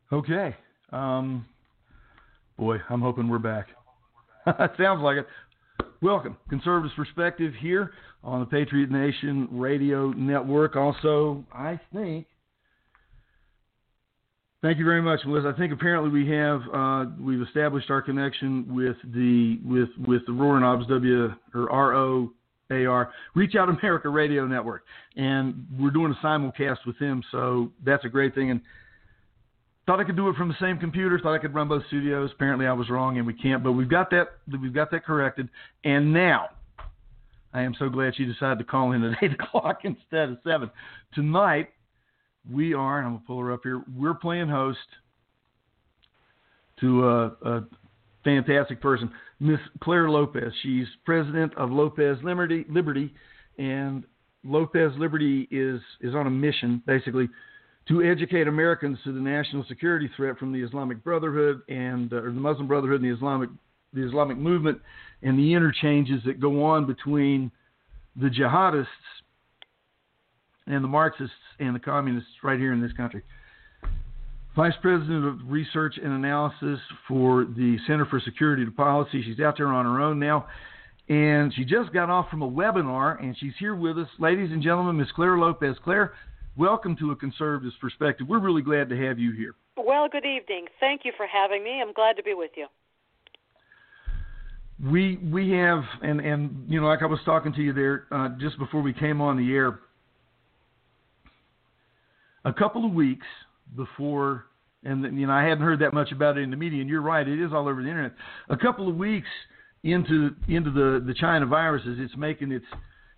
Okay. Boy, I'm hoping we're back. It sounds like it. Welcome. Conservatives Perspective here on the Patriot Nation Radio Network. Also, I think, thank you very much, Melissa. I think apparently we've established our connection with the Roaring Knobs ROAR, Reach Out America Radio Network, and we're doing a simulcast with them, so that's a great thing. And thought I could do it from the same computer. Thought I could run both studios. Apparently, I was wrong, and we can't. But we've got that corrected. And now, I am so glad she decided to call in at 8 o'clock instead of 7. Tonight, we are, and I'm gonna pull her up here. We're playing host to a fantastic person, Miss Claire Lopez. She's president of Lopez Liberty, and Lopez Liberty is on a mission, basically, to educate Americans to the national security threat from the Islamic Brotherhood and or the Muslim Brotherhood and the Islamic movement, and the interchanges that go on between the jihadists and the Marxists and the communists right here in this country. Vice President of Research and Analysis for the Center for Security to Policy. She's out there on her own now, and she just got off from a webinar, and she's here with us. Ladies and gentlemen, Ms. Claire Lopez. Claire, welcome to A Conservative's Perspective. We're really glad to have you here. Well, good evening. Thank you for having me. I'm glad to be with you. We have, and you know, like I was talking to you there just before we came on the air, a couple of weeks before, and you know, I hadn't heard that much about it in the media, and you're right, it is all over the internet. A couple of weeks into the China viruses, it's making its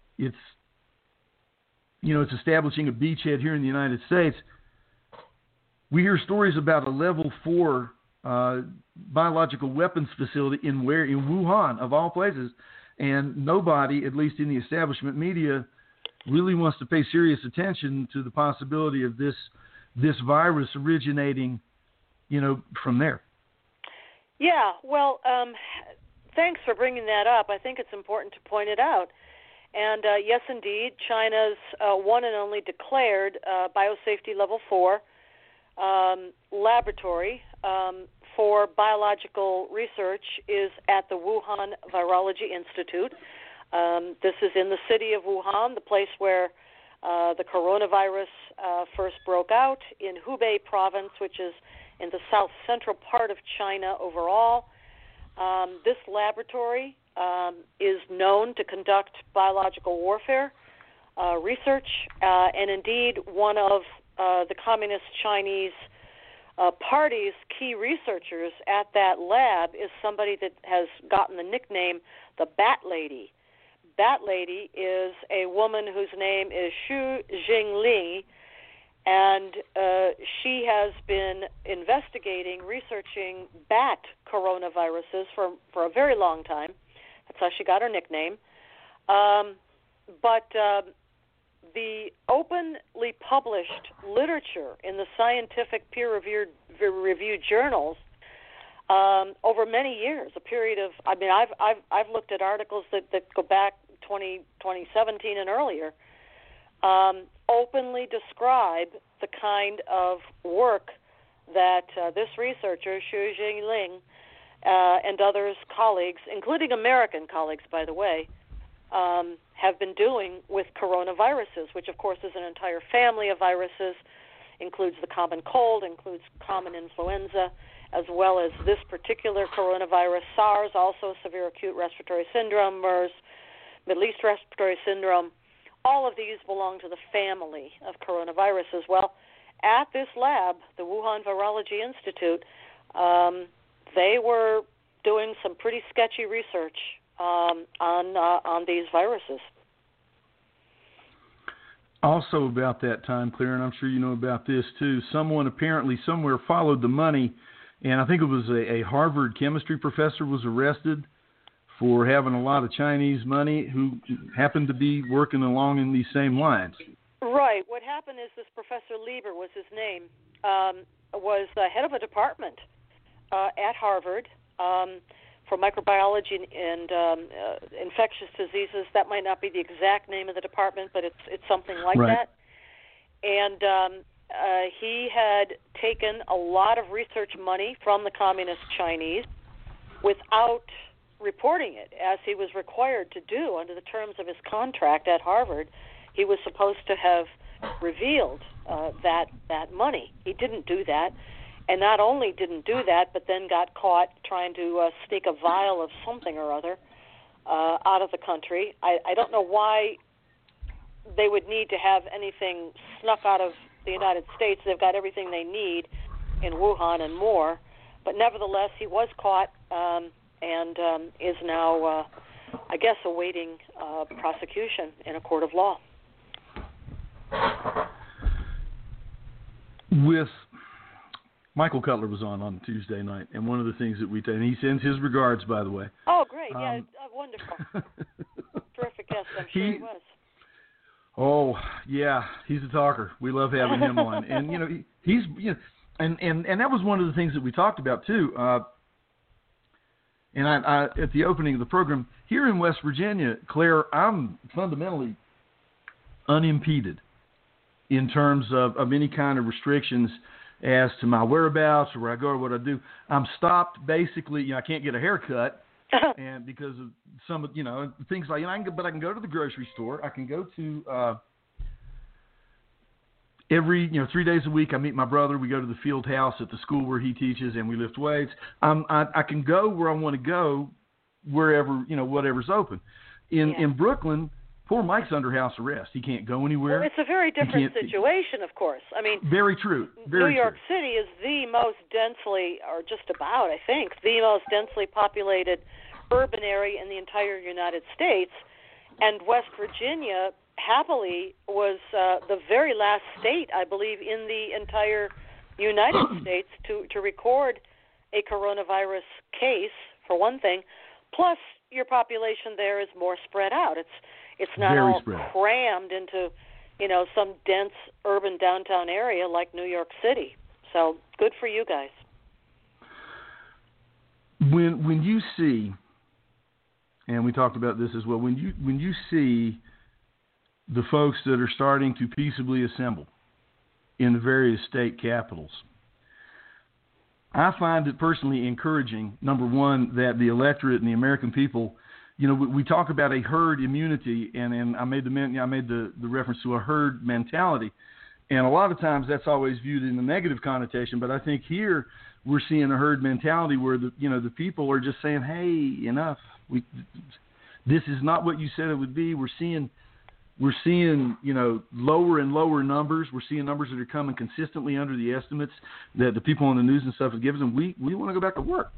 you know, it's establishing a beachhead here in the United States. We hear stories about a level 4 biological weapons facility in Wuhan, of all places, and nobody, at least in the establishment media, really wants to pay serious attention to the possibility of this virus originating, you know, from there. Yeah, well, thanks for bringing that up. I think it's important to point it out. And yes, indeed, China's one and only declared biosafety level 4 laboratory for biological research is at the Wuhan Virology Institute. This is in the city of Wuhan, the place where the coronavirus first broke out, in Hubei province, which is in the south central part of China overall. This laboratory is known to conduct biological warfare research, and indeed one of the Communist Chinese Party's key researchers at that lab is somebody that has gotten the nickname the Bat Lady. Bat Lady is a woman whose name is Xu Jingli, and she has been investigating, researching bat coronaviruses for a very long time. That's how she got her nickname. But the openly published literature in the scientific peer-reviewed journals over many years, a period of, I mean, I've looked at articles that go back 2017 and earlier, openly describe the kind of work that this researcher, Xu Jingling, and others, colleagues, including American colleagues, by the way, have been doing with coronaviruses, which, of course, is an entire family of viruses, includes the common cold, includes common influenza, as well as this particular coronavirus, SARS, also severe acute respiratory syndrome, MERS, Middle East respiratory syndrome. All of these belong to the family of coronaviruses. Well, at this lab, the Wuhan Virology Institute, they were doing some pretty sketchy research on these viruses. Also about that time, Claire, and I'm sure you know about this too, someone apparently somewhere followed the money, and I think it was a Harvard chemistry professor was arrested for having a lot of Chinese money who happened to be working along in these same lines. Right. What happened is this Professor Lieber was his name, was head of a department at Harvard for microbiology and infectious diseases. That might not be the exact name of the department, but it's something like that. And he had taken a lot of research money from the Communist Chinese without reporting it, as he was required to do under the terms of his contract at Harvard. He was supposed to have revealed that money. He didn't do that, and not only didn't do that, but then got caught trying to sneak a vial of something or other out of the country. I don't know why they would need to have anything snuck out of the United States. They've got everything they need in Wuhan and more. But nevertheless, he was caught and is now, I guess, awaiting prosecution in a court of law. With Michael Cutler was on Tuesday night, and one of the things that and he sends his regards, by the way. Oh, great. Yeah, wonderful. Terrific guest, I'm sure he was. Oh, yeah, he's a talker. We love having him on. And, he's, and that was one of the things that we talked about, too. And I at the opening of the program, here in West Virginia, Claire, I'm fundamentally unimpeded in terms of any kind of restrictions as to my whereabouts or where I go or what I do. I'm stopped basically, I can't get a haircut. And because of some, things like, I can go to the grocery store. I can go to every, 3 days a week. I meet my brother. We go to the field house at the school where he teaches, and we lift weights. I can go where I want to go, wherever, whatever's open. In Brooklyn, poor Mike's under house arrest. He can't go anywhere. Well, it's a very different situation, of course. I mean, very true. New York City is the most densely, or just about, I think, the most densely populated urban area in the entire United States, and West Virginia happily was the very last state, I believe, in the entire United States to record a coronavirus case, for one thing. Plus, your population there is more spread out. It's not very all crammed into, some dense urban downtown area like New York City. So good for you guys. When you see, and we talked about this as well, when you see the folks that are starting to peaceably assemble in the various state capitals, I find it personally encouraging, number one, that the electorate and the American people, we talk about a herd immunity, and I made the reference to a herd mentality, and a lot of times that's always viewed in a negative connotation. But I think here we're seeing a herd mentality where the people are just saying, "Hey, enough. This is not what you said it would be." We're seeing lower and lower numbers. We're seeing numbers that are coming consistently under the estimates that the people on the news and stuff have given them. We want to go back to work.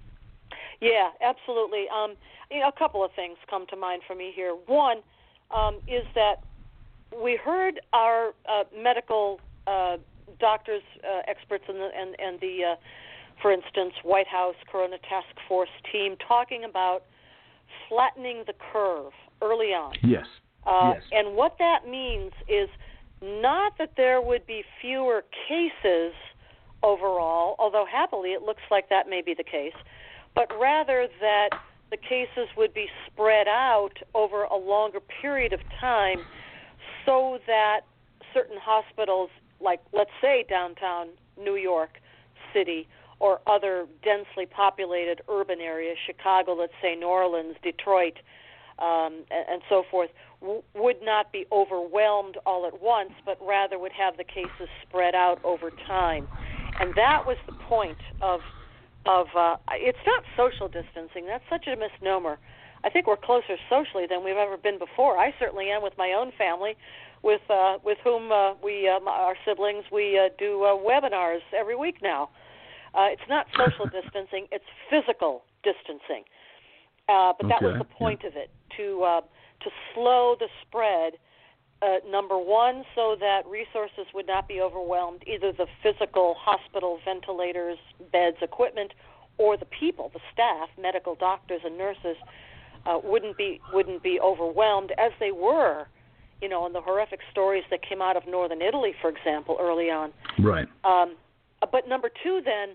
Yeah, absolutely. A couple of things come to mind for me here. One is that we heard our medical doctors, experts, and the for instance, White House Corona Task Force team talking about flattening the curve early on. Yes. Yes. And what that means is not that there would be fewer cases overall, although happily it looks like that may be the case, but rather that the cases would be spread out over a longer period of time so that certain hospitals, like let's say downtown New York City or other densely populated urban areas, Chicago, let's say New Orleans, Detroit, and so forth, would not be overwhelmed all at once, but rather would have the cases spread out over time. And that was the point of it's not social distancing. That's such a misnomer. I think we're closer socially than we've ever been before. I certainly am with my own family, with whom our siblings, we do webinars every week now. It's not social distancing; it's physical distancing. But that was the point of it, to slow the spread. Number one, so that resources would not be overwhelmed, either the physical hospital ventilators, beds, equipment, or the people, the staff, medical doctors and nurses, wouldn't be overwhelmed as they were, in the horrific stories that came out of northern Italy, for example, early on. Right. But number two, then,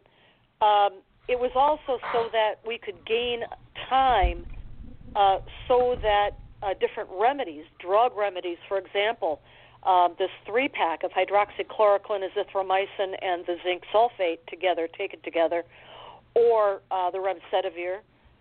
it was also so that we could gain time, so that different remedies, drug remedies, for example, this 3-pack of hydroxychloroquine, azithromycin, and the zinc sulfate taken together, or the remdesivir,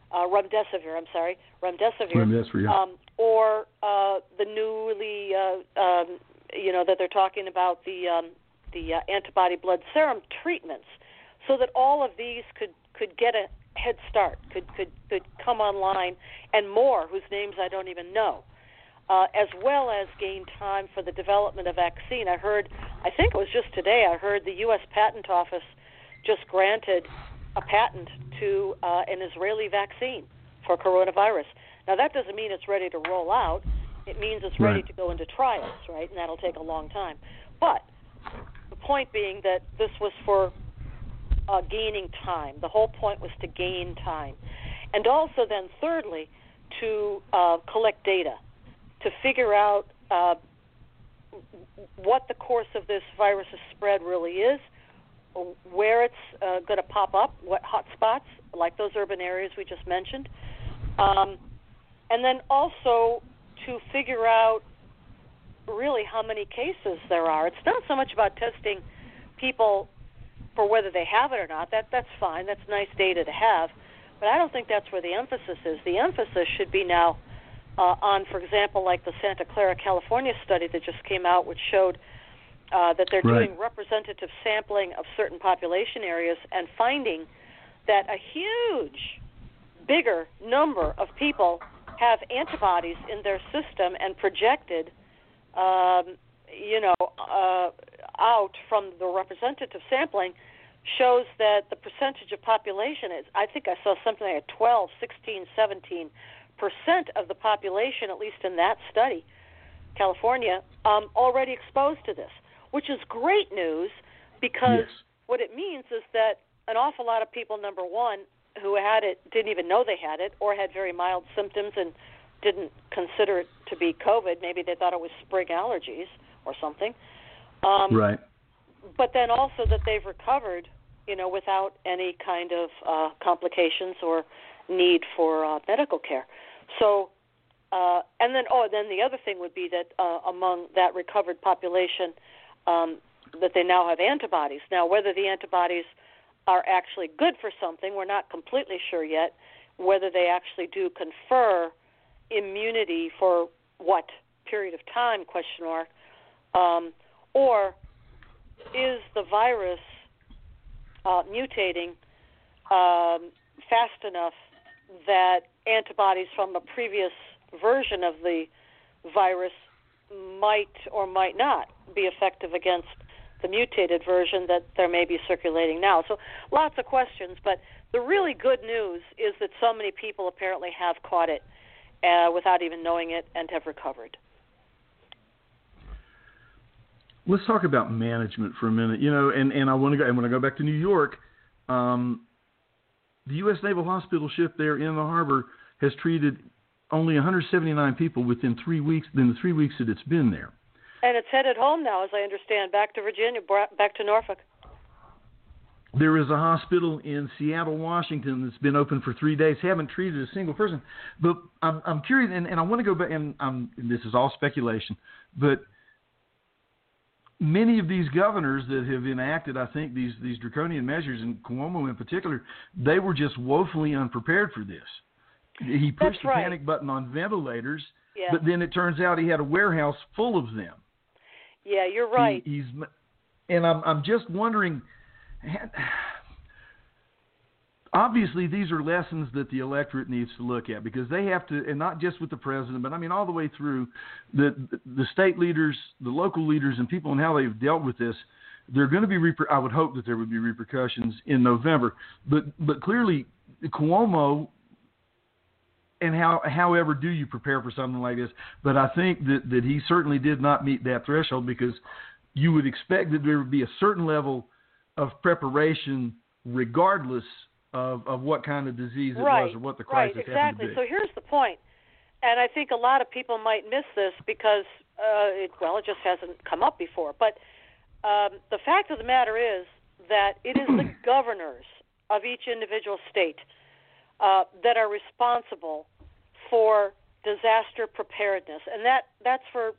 yeah. Or the newly, that they're talking about the antibody blood serum treatments, so that all of these could get a head start, could come online, and more whose names I don't even know, as well as gain time for the development of vaccine. I think it was just today, I heard the U.S. Patent Office just granted a patent to an Israeli vaccine for coronavirus. Now, that doesn't mean it's ready to roll out. It means it's ready to go into trials, right? And that'll take a long time. But the point being that this was for gaining time. The whole point was to gain time. And also then, thirdly, to collect data, to figure out what the course of this virus's spread really is, where it's going to pop up, what hot spots, like those urban areas we just mentioned, and then also to figure out really how many cases there are. It's not so much about testing people for whether they have it or not. That's fine. That's nice data to have. But I don't think that's where the emphasis is. The emphasis should be now on, for example, like the Santa Clara, California study that just came out, which showed that they're doing representative sampling of certain population areas and finding that a huge, bigger number of people have antibodies in their system and projected, out from the representative sampling shows that the percentage of population is, I think I saw something like 12, 16, 17% of the population, at least in that study, California, already exposed to this, which is great news because what it means is that an awful lot of people, number one, who had it didn't even know they had it or had very mild symptoms and didn't consider it to be COVID. Maybe they thought it was spring allergies or something. But then also that they've recovered, without any kind of complications or need for medical care. So, and then the other thing would be that among that recovered population, that they now have antibodies. Now, whether the antibodies are actually good for something, we're not completely sure yet. Whether they actually do confer immunity for what period of time, ? Or is the virus mutating fast enough that antibodies from a previous version of the virus might or might not be effective against the mutated version that there may be circulating now. So lots of questions, but the really good news is that so many people apparently have caught it without even knowing it and have recovered. Let's talk about management for a minute. And I want to go back to New York. The U.S. Naval Hospital ship there in the harbor has treated only 179 people within 3 weeks, in the 3 weeks that it's been there. And it's headed home now, as I understand, back to Virginia, back to Norfolk. There is a hospital in Seattle, Washington that's been open for 3 days, haven't treated a single person. But I'm curious, and I want to go back, and this is all speculation, but many of these governors that have enacted, I think, these draconian measures, and Cuomo in particular, they were just woefully unprepared for this. He pushed the panic button on ventilators, but then it turns out he had a warehouse full of them. Yeah, you're right. And I'm just wondering, obviously these are lessons that the electorate needs to look at, because they have to, and not just with the president, but I mean all the way through the state leaders, the local leaders, and people, and how they've dealt with this. There are going to be I would hope that there would be repercussions in November, but clearly Cuomo. And however do you prepare for something like this? But I think that he certainly did not meet that threshold, because you would expect that there would be a certain level of preparation regardless of what kind of disease it was or what the crisis happened to be. So here's the point. And I think a lot of people might miss this because, it just hasn't come up before. But the fact of the matter is that it is the governors of each individual state that are responsible for disaster preparedness, and that's for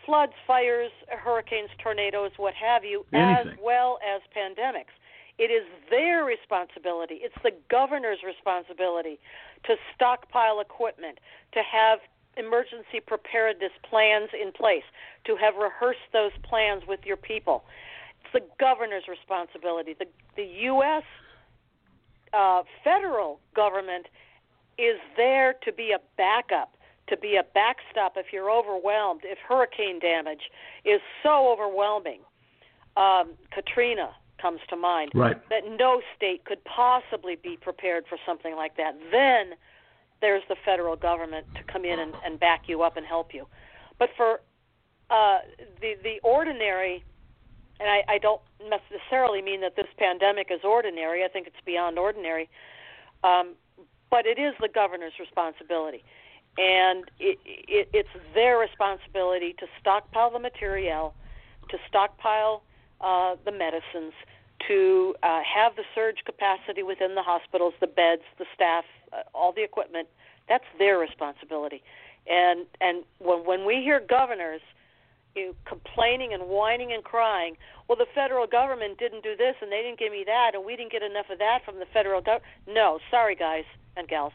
floods, fires, hurricanes, tornadoes, what have you, anything, as well as pandemics. It is their responsibility. It's the governor's responsibility to stockpile equipment, to have emergency preparedness plans in place, to have rehearsed those plans with your people. It's the governor's responsibility. The U.S. Federal government is there to be a backup, to be a backstop if you're overwhelmed, if hurricane damage is so overwhelming. Katrina comes to mind, right, that no state could possibly be prepared for something like that. Then there's the federal government to come in and back you up and help you. But for the ordinary, and I don't necessarily mean that this pandemic is ordinary. I think it's beyond ordinary. But it is the governor's responsibility. And it's their responsibility to stockpile the materiel, to stockpile the medicines, to have the surge capacity within the hospitals, the beds, the staff, all the equipment. That's their responsibility. And when we hear governors complaining and whining and crying, well, the federal government didn't do this and they didn't give me that and we didn't get enough of that from the federal government. No, sorry, guys and gals.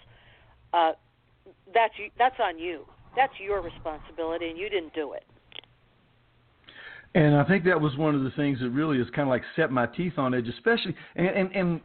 That's on you. That's your responsibility, and you didn't do it. And I think that was one of the things that really has kind of like set my teeth on edge, especially and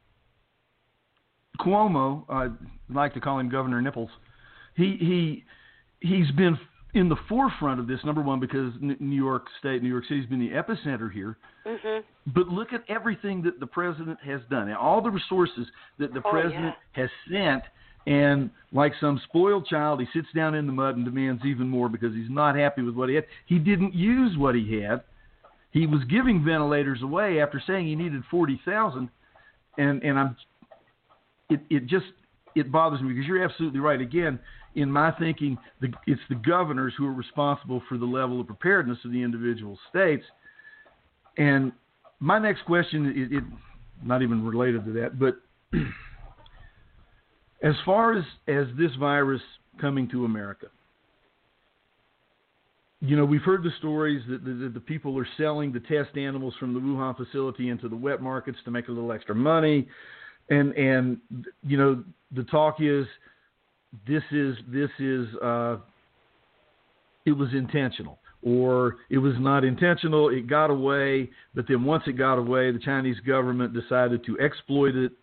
Cuomo, I like to call him Governor Nipples. He's been in the forefront of this, number one, because New York City's been the epicenter here. Mm-hmm. But look at everything that the president has done, and all the resources that the president has sent. And like some spoiled child, he sits down in the mud and demands even more because he's not happy with what he had. He didn't use what he had. He was giving ventilators away after saying he needed 40,000. And it bothers me because you're absolutely right. Again, in my thinking, it's the governors who are responsible for the level of preparedness of the individual states. And my next question, it not even related to that, but as far as this virus coming to America, we've heard the stories that the people are selling the test animals from the Wuhan facility into the wet markets to make a little extra money. And the talk is it was intentional, or it was not intentional. It got away, but then once it got away, the Chinese government decided to exploit it.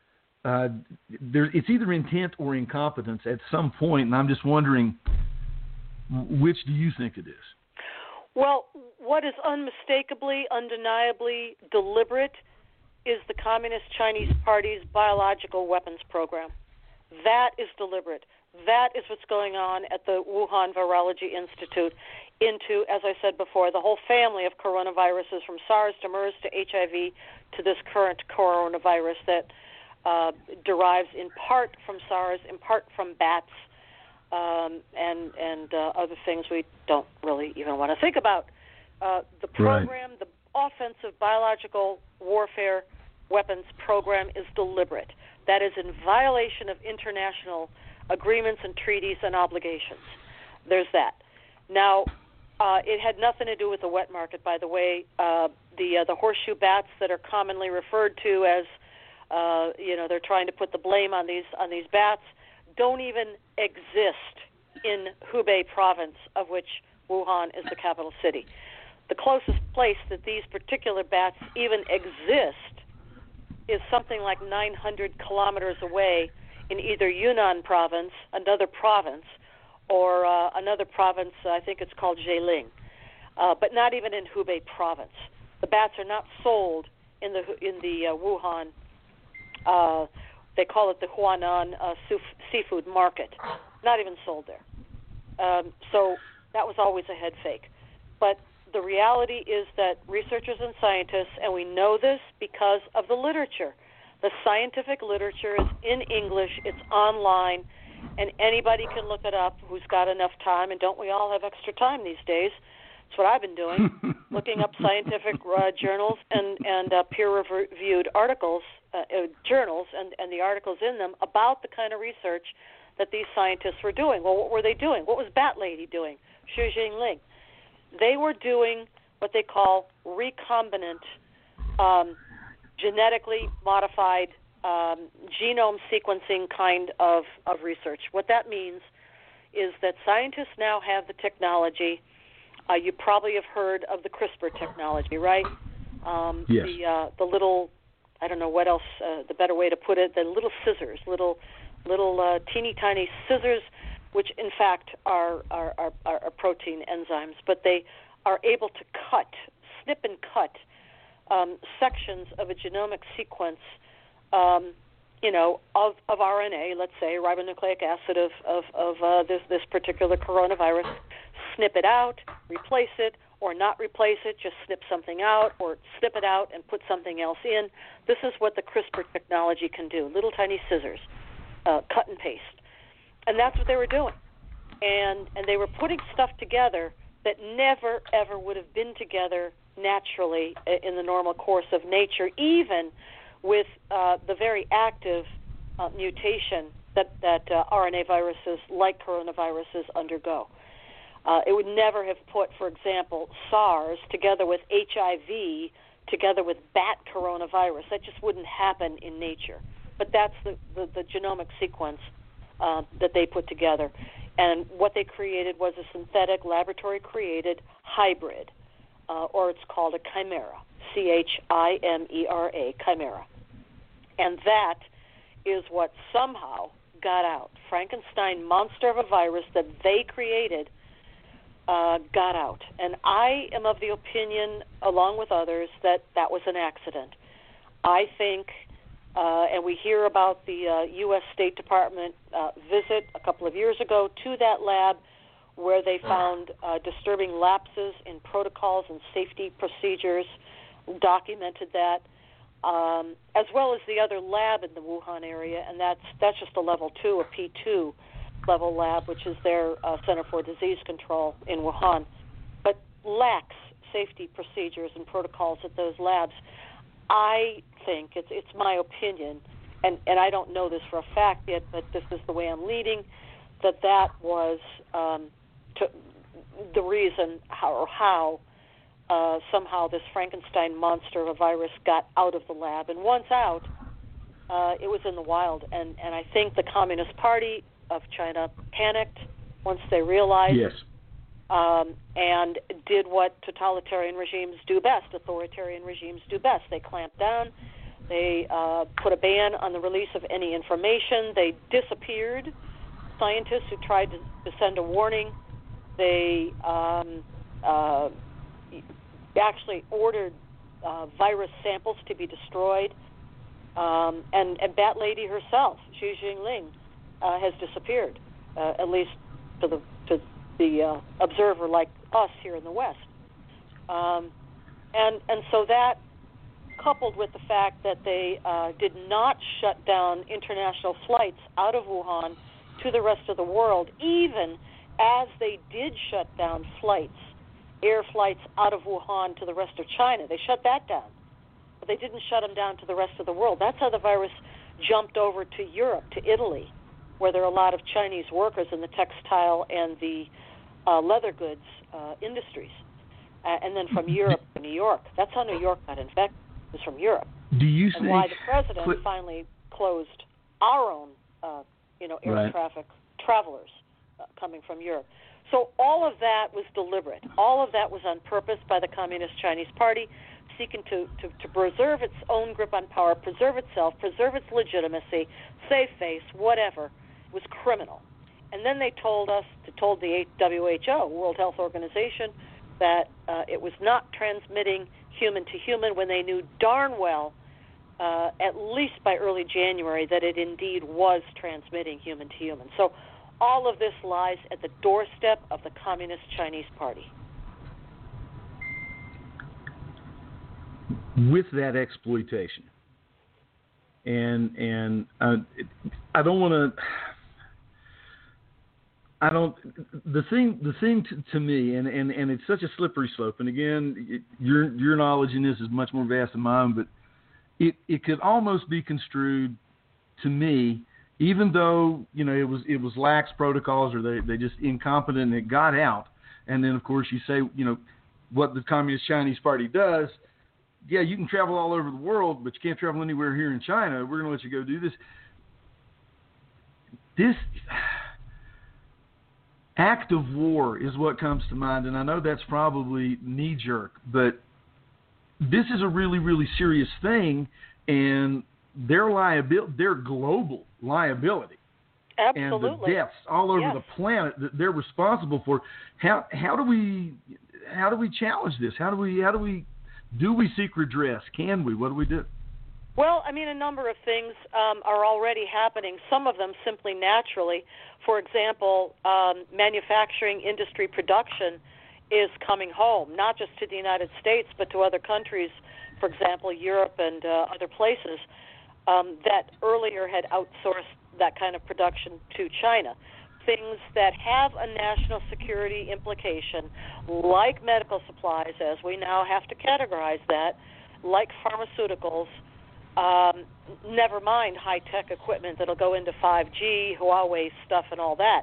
It's either intent or incompetence at some point, and I'm just wondering, which do you think it is? Well, what is unmistakably, undeniably deliberate is the Communist Chinese Party's biological weapons program. That is deliberate. That is what's going on at the Wuhan Virology Institute into, as I said before, the whole family of coronaviruses, from SARS to MERS to HIV to this current coronavirus that derives in part from SARS, in part from bats, and other things we don't really even want to think about. The program, the offensive biological warfare weapons program, is deliberate. That is in violation of international agreements and treaties and obligations. There's that. Now, it had nothing to do with the wet market, by the way. The horseshoe bats that are commonly referred to as they're trying to put the blame on these bats, don't even exist in Hubei province, of which Wuhan is the capital city. The closest place that these particular bats even exist is something like 900 kilometers away in either Yunnan province, another province, or another province, I think it's called Jilin, but not even in Hubei province. The bats are not sold in the Wuhan. They call it the Huanan seafood market. Not even sold there. So that was always a head fake. But the reality is that researchers and scientists, and we know this because of the literature. The scientific literature is in English. It's online, and anybody can look it up who's got enough time. And don't we all have extra time these days? That's what I've been doing, looking up scientific journals and peer-reviewed articles, journals, and the articles in them about the kind of research that these scientists were doing. Well, what were they doing? What was Bat Lady doing? Xu Jinling. they were doing what they call recombinant, genetically modified genome sequencing kind of research. What that means is that scientists now have the technology. You probably have heard of the CRISPR technology, right? Yes. The little, I don't know what else, the better way to put it, the little scissors, little teeny tiny scissors, which in fact are protein enzymes, but they are able to snip and cut sections of a genomic sequence, of RNA, let's say ribonucleic acid of this particular coronavirus, snip it out, replace it, or not replace it, just snip something out, or snip it out and put something else in. This is what the CRISPR technology can do, little tiny scissors, cut and paste. And that's what they were doing. And they were putting stuff together that never, ever would have been together naturally in the normal course of nature, even with the very active mutation that RNA viruses like coronaviruses undergo. It would never have put, for example, SARS together with HIV, together with bat coronavirus. That just wouldn't happen in nature. But that's the genomic sequence that they put together. And what they created was a synthetic, laboratory-created hybrid, or it's called a chimera, CHIMERA, chimera. And that is what somehow got out. Frankenstein monster of a virus that they created got out. And I am of the opinion, along with others, that was an accident. I think, and we hear about the U.S. State Department visit a couple of years ago to that lab where they found disturbing lapses in protocols and safety procedures, documented that, as well as the other lab in the Wuhan area, and that's just a level 2, a P2 level lab, which is their Center for Disease Control in Wuhan, but lacks safety procedures and protocols at those labs. I think, it's my opinion, and I don't know this for a fact yet, but this is the way I'm leading, that was the reason how somehow this Frankenstein monster of a virus got out of the lab. And once out, it was in the wild. And I think the Communist Party of China panicked once they realized, yes, and did what totalitarian regimes do best, authoritarian regimes do best. They clamped down. They put a ban on the release of any information. They disappeared scientists who tried to send a warning. They actually ordered virus samples to be destroyed. And Bat Lady herself, Xi Jinping, has disappeared, at least to the observer like us here in the West. And so that, coupled with the fact that they did not shut down international flights out of Wuhan to the rest of the world, even as they did shut down air flights out of Wuhan to the rest of China. They shut that down. But they didn't shut them down to the rest of the world. That's how the virus jumped over to Europe, to Italy, where there are a lot of Chinese workers in the textile and the leather goods industries. And then from Europe to New York. That's how New York got infected, was from Europe. Do you and why the president finally closed our own air right. traffic travelers coming from Europe. So all of that was deliberate. All of that was on purpose by the Communist Chinese Party, seeking to preserve its own grip on power, preserve itself, preserve its legitimacy, save face, whatever. It was criminal. And then they told the WHO, World Health Organization, that it was not transmitting human to human when they knew darn well, at least by early January, that it indeed was transmitting human to human. So all of this lies at the doorstep of the Communist Chinese Party. With that exploitation, and I don't want to. The thing to me, and it's such a slippery slope. And again, your knowledge in this is much more vast than mine, but it could almost be construed to me, even though it was lax protocols or they just incompetent and it got out, And then, of course, you say, what the Communist Chinese Party does. Yeah, you can travel all over the world, but you can't travel anywhere here in China. We're going to let you go do this. This act of war is what comes to mind, and I know that's probably knee-jerk, but this is a really, really serious thing, and their global liability, absolutely, and the deaths all over the planet that they're responsible for. How do we challenge this? How do we seek redress? Can we? What do we do? Well, I mean, a number of things are already happening, some of them simply naturally. For example, manufacturing industry production is coming home, not just to the United States, but to other countries, for example, Europe and other places that earlier had outsourced that kind of production to China. Things that have a national security implication, like medical supplies, as we now have to categorize that, like pharmaceuticals, never mind high-tech equipment that'll go into 5G, Huawei stuff and all that.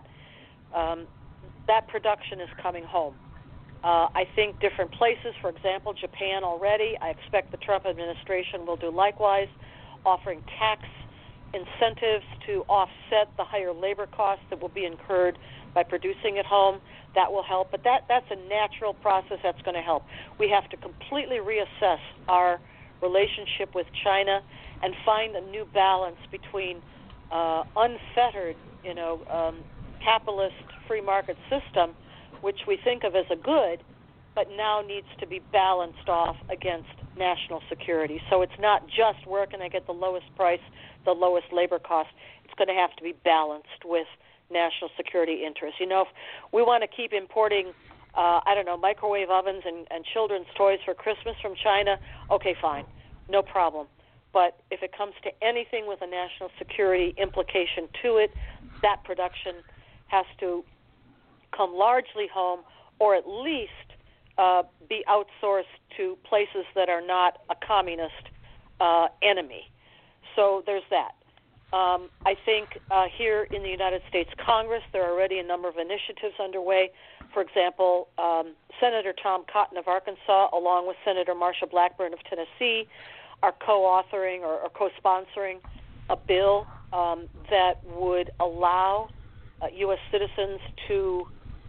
That production is coming home. I think different places, for example, Japan already, I expect the Trump administration will do likewise, offering tax incentives to offset the higher labor costs that will be incurred by producing at home. That will help, but that's a natural process that's going to help. We have to completely reassess our relationship with China and find a new balance between unfettered, capitalist free market system, which we think of as a good, but now needs to be balanced off against national security. So it's not just where can I get the lowest price, the lowest labor cost. It's going to have to be balanced with national security interests. If we want to keep importing, microwave ovens and children's toys for Christmas from China, okay, fine, no problem. But if it comes to anything with a national security implication to it, that production has to come largely home, or at least be outsourced to places that are not a communist enemy. So there's that. I think here in the United States Congress, there are already a number of initiatives underway. For example, Senator Tom Cotton of Arkansas, along with Senator Marsha Blackburn of Tennessee, are co-authoring or co-sponsoring a bill that would allow U.S. citizens to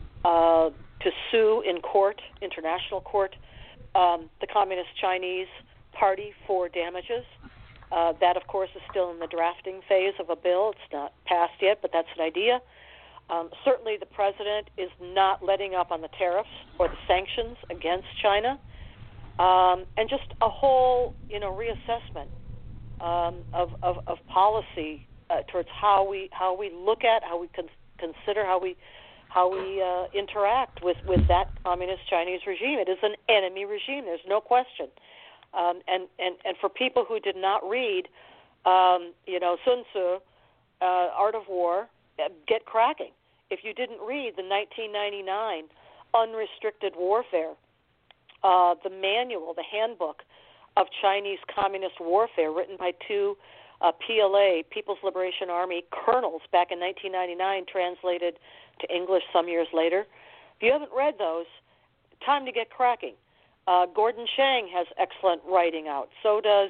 sue in court, international court, the Communist Chinese Party for damages. That, of course, is still in the drafting phase of a bill. It's not passed yet, but that's an idea. Certainly the president is not letting up on the tariffs or the sanctions against China, and just a whole, reassessment of policy towards how we look at, how we consider, how we interact with that communist Chinese regime. It is an enemy regime. There's no question. And for people who did not read, Sun Tzu, Art of War, get cracking. If you didn't read the 1999 Unrestricted Warfare, the manual, the handbook of Chinese communist warfare, written by two PLA, People's Liberation Army colonels back in 1999, translated to English some years later. If you haven't read those, time to get cracking. Gordon Chang has excellent writing out. So does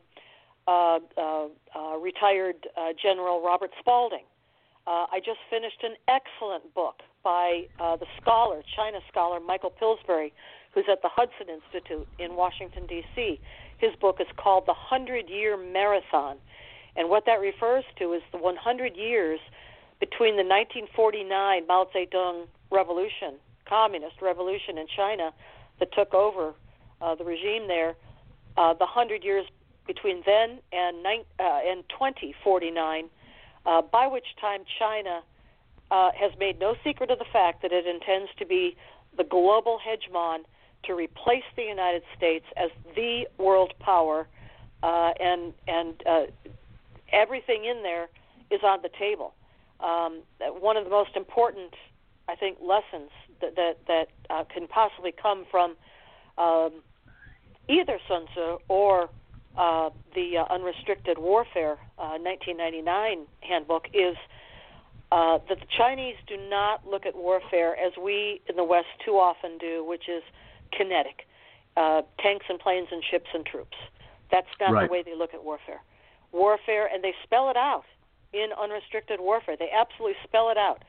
retired General Robert Spalding. I just finished an excellent book by the scholar, China scholar, Michael Pillsbury, who's at the Hudson Institute in Washington, D.C. His book is called The 100-Year Marathon. And what that refers to is the 100 years between the 1949 Mao Zedong revolution, communist revolution in China that took over the regime there, the 100 years between then and 2049, by which time China has made no secret of the fact that it intends to be the global hegemon to replace the United States as the world power, and everything in there is on the table. One of the most important, I think, lessons that can possibly come from either Sun Tzu or the Unrestricted Warfare 1999 handbook is that the Chinese do not look at warfare as we in the West too often do, which is kinetic, tanks and planes and ships and troops. That's not right. the way they look at warfare. Warfare, and they spell it out in unrestricted warfare. They absolutely spell it out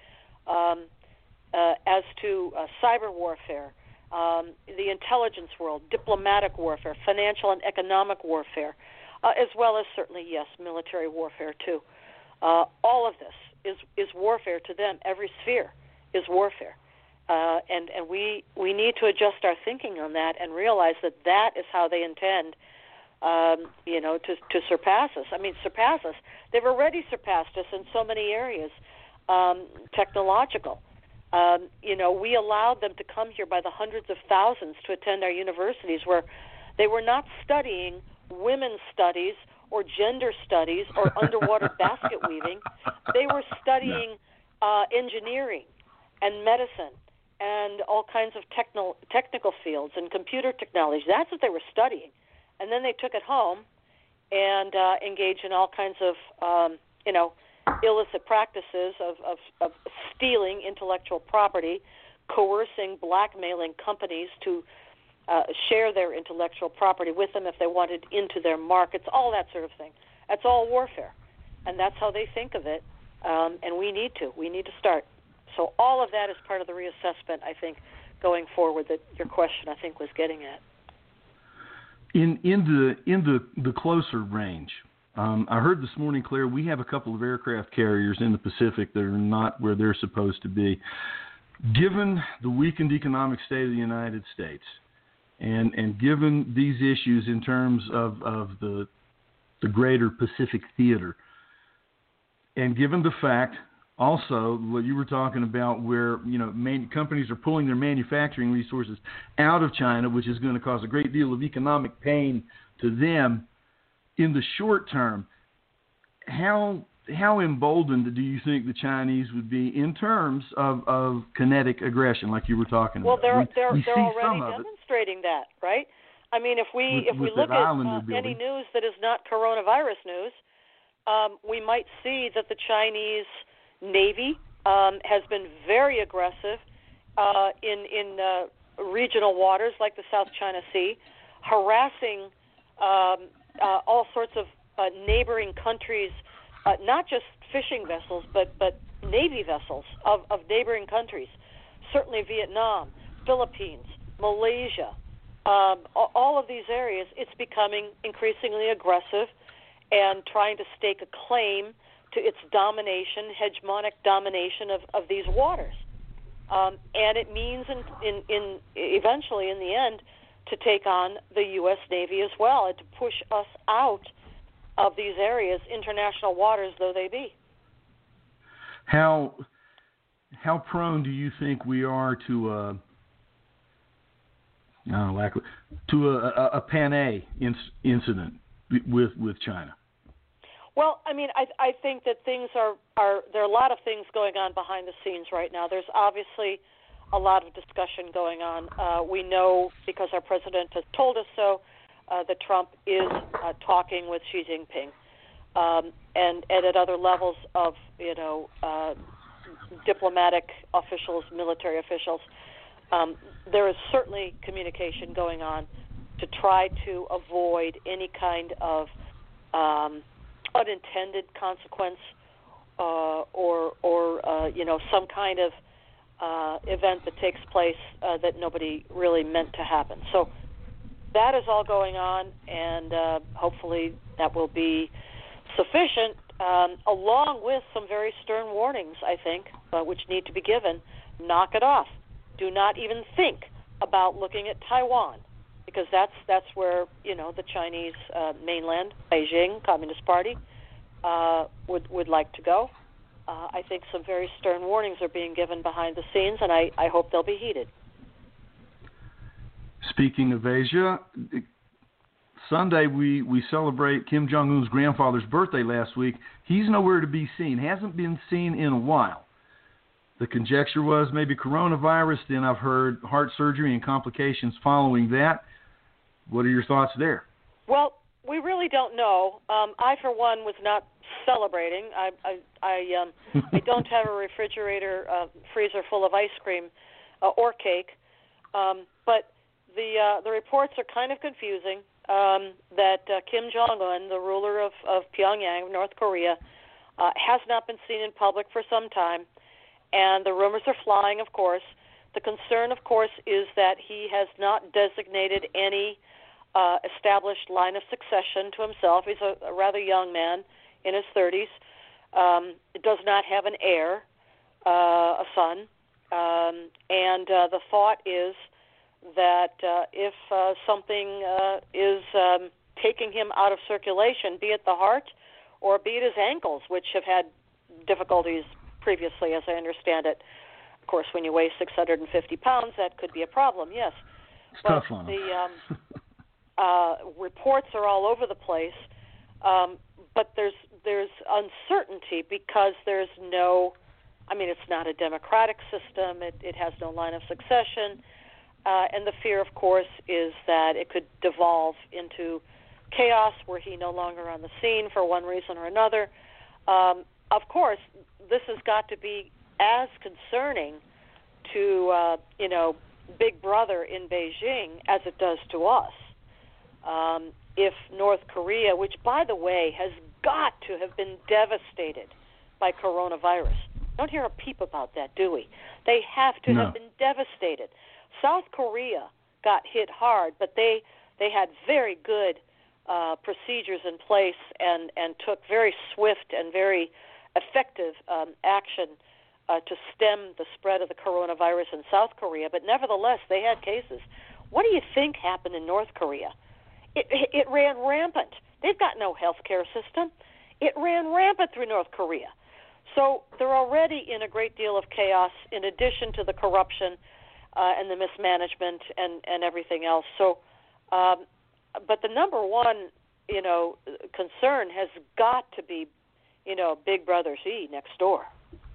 as to cyber warfare, the intelligence world, diplomatic warfare, financial and economic warfare, as well as certainly, yes, military warfare too. All of this is warfare to them. Every sphere is warfare. And we need to adjust our thinking on that and realize that that is how they intend to surpass us. I mean, surpass us. They've already surpassed us in so many areas, technological. We allowed them to come here by the hundreds of thousands to attend our universities where they were not studying women's studies or gender studies or underwater basket weaving. They were studying engineering and medicine and all kinds of technical fields and computer technology. That's what they were studying. And then they took it home and engaged in all kinds of, illicit practices of stealing intellectual property, coercing, blackmailing companies to share their intellectual property with them if they wanted into their markets, all that sort of thing. That's all warfare. And that's how they think of it. And we need to start. So all of that is part of the reassessment, I think, going forward that your question, I think, was getting at. In the closer range, I heard this morning, Claire, we have a couple of aircraft carriers in the Pacific that are not where they're supposed to be. Given the weakened economic state of the United States, and given these issues in terms of the greater Pacific theater, and given the fact also what you were talking about where companies are pulling their manufacturing resources out of China, which is going to cause a great deal of economic pain to them in the short term, how emboldened do you think the Chinese would be in terms of kinetic aggression, like you were talking about? Well, they're already demonstrating that, right? I mean, if we look at any news that is not coronavirus news, we might see that the Chinese Navy has been very aggressive in regional waters like the South China Sea, harassing all sorts of neighboring countries, not just fishing vessels, but Navy vessels of neighboring countries, certainly Vietnam, Philippines, Malaysia, all of these areas. It's becoming increasingly aggressive and trying to stake a claim to its domination, hegemonic domination of these waters. And it means eventually, in the end, to take on the U.S. Navy as well and to push us out of these areas, international waters though they be. How prone do you think we are to a Pan A incident with China? Well, I mean, I think that things there are a lot of things going on behind the scenes right now. There's obviously a lot of discussion going on. We know, because our president has told us so, that Trump is talking with Xi Jinping, and at other levels of diplomatic officials, military officials. There is certainly communication going on to try to avoid any kind of unintended consequence or some kind of event that takes place that nobody really meant to happen. So that is all going on, and hopefully that will be sufficient, along with some very stern warnings, I think, which need to be given. Knock it off. Do not even think about looking at Taiwan, because that's where the Chinese mainland, Beijing Communist Party, would like to go. I think some very stern warnings are being given behind the scenes, and I hope they'll be heeded. Speaking of Asia, Sunday we celebrate Kim Jong-un's grandfather's birthday last week. He's nowhere to be seen. Hasn't been seen in a while. The conjecture was maybe coronavirus. Then I've heard heart surgery and complications following that. What are your thoughts there? Well, we really don't know. I, for one, was not celebrating. I don't have a refrigerator freezer full of ice cream or cake, but the reports are kind of confusing. That Kim Jong-un, the ruler of Pyongyang, North Korea, has not been seen in public for some time, and the rumors are flying, of course. The concern, of course, is that he has not designated any established line of succession to himself. He's a rather young man in his 30s. Does not have an heir, a son, and the thought is that if something is taking him out of circulation, be it the heart or be it his ankles, which have had difficulties previously, as I understand it. Of course, when you weigh 650 pounds, that could be a problem, yes. It's tough on him. The reports are all over the place, but there's uncertainty because there's no, it's not a democratic system. It has no line of succession. And the fear, of course, is that it could devolve into chaos were he no longer on the scene for one reason or another. Of course, this has got to be as concerning to, Big Brother in Beijing as it does to us. If North Korea, which, by the way, has got to have been devastated by coronavirus. Don't hear a peep about that, do we? They have to have been devastated. South Korea got hit hard, but they had very good procedures in place and took very swift and very effective action to stem the spread of the coronavirus in South Korea. But nevertheless, they had cases. What do you think happened in North Korea? It ran rampant. They've got no health care system. It ran rampant through North Korea. So they're already in a great deal of chaos in addition to the corruption and the mismanagement and everything else. So, but the number one, concern has got to be, Big Brother Xi next door.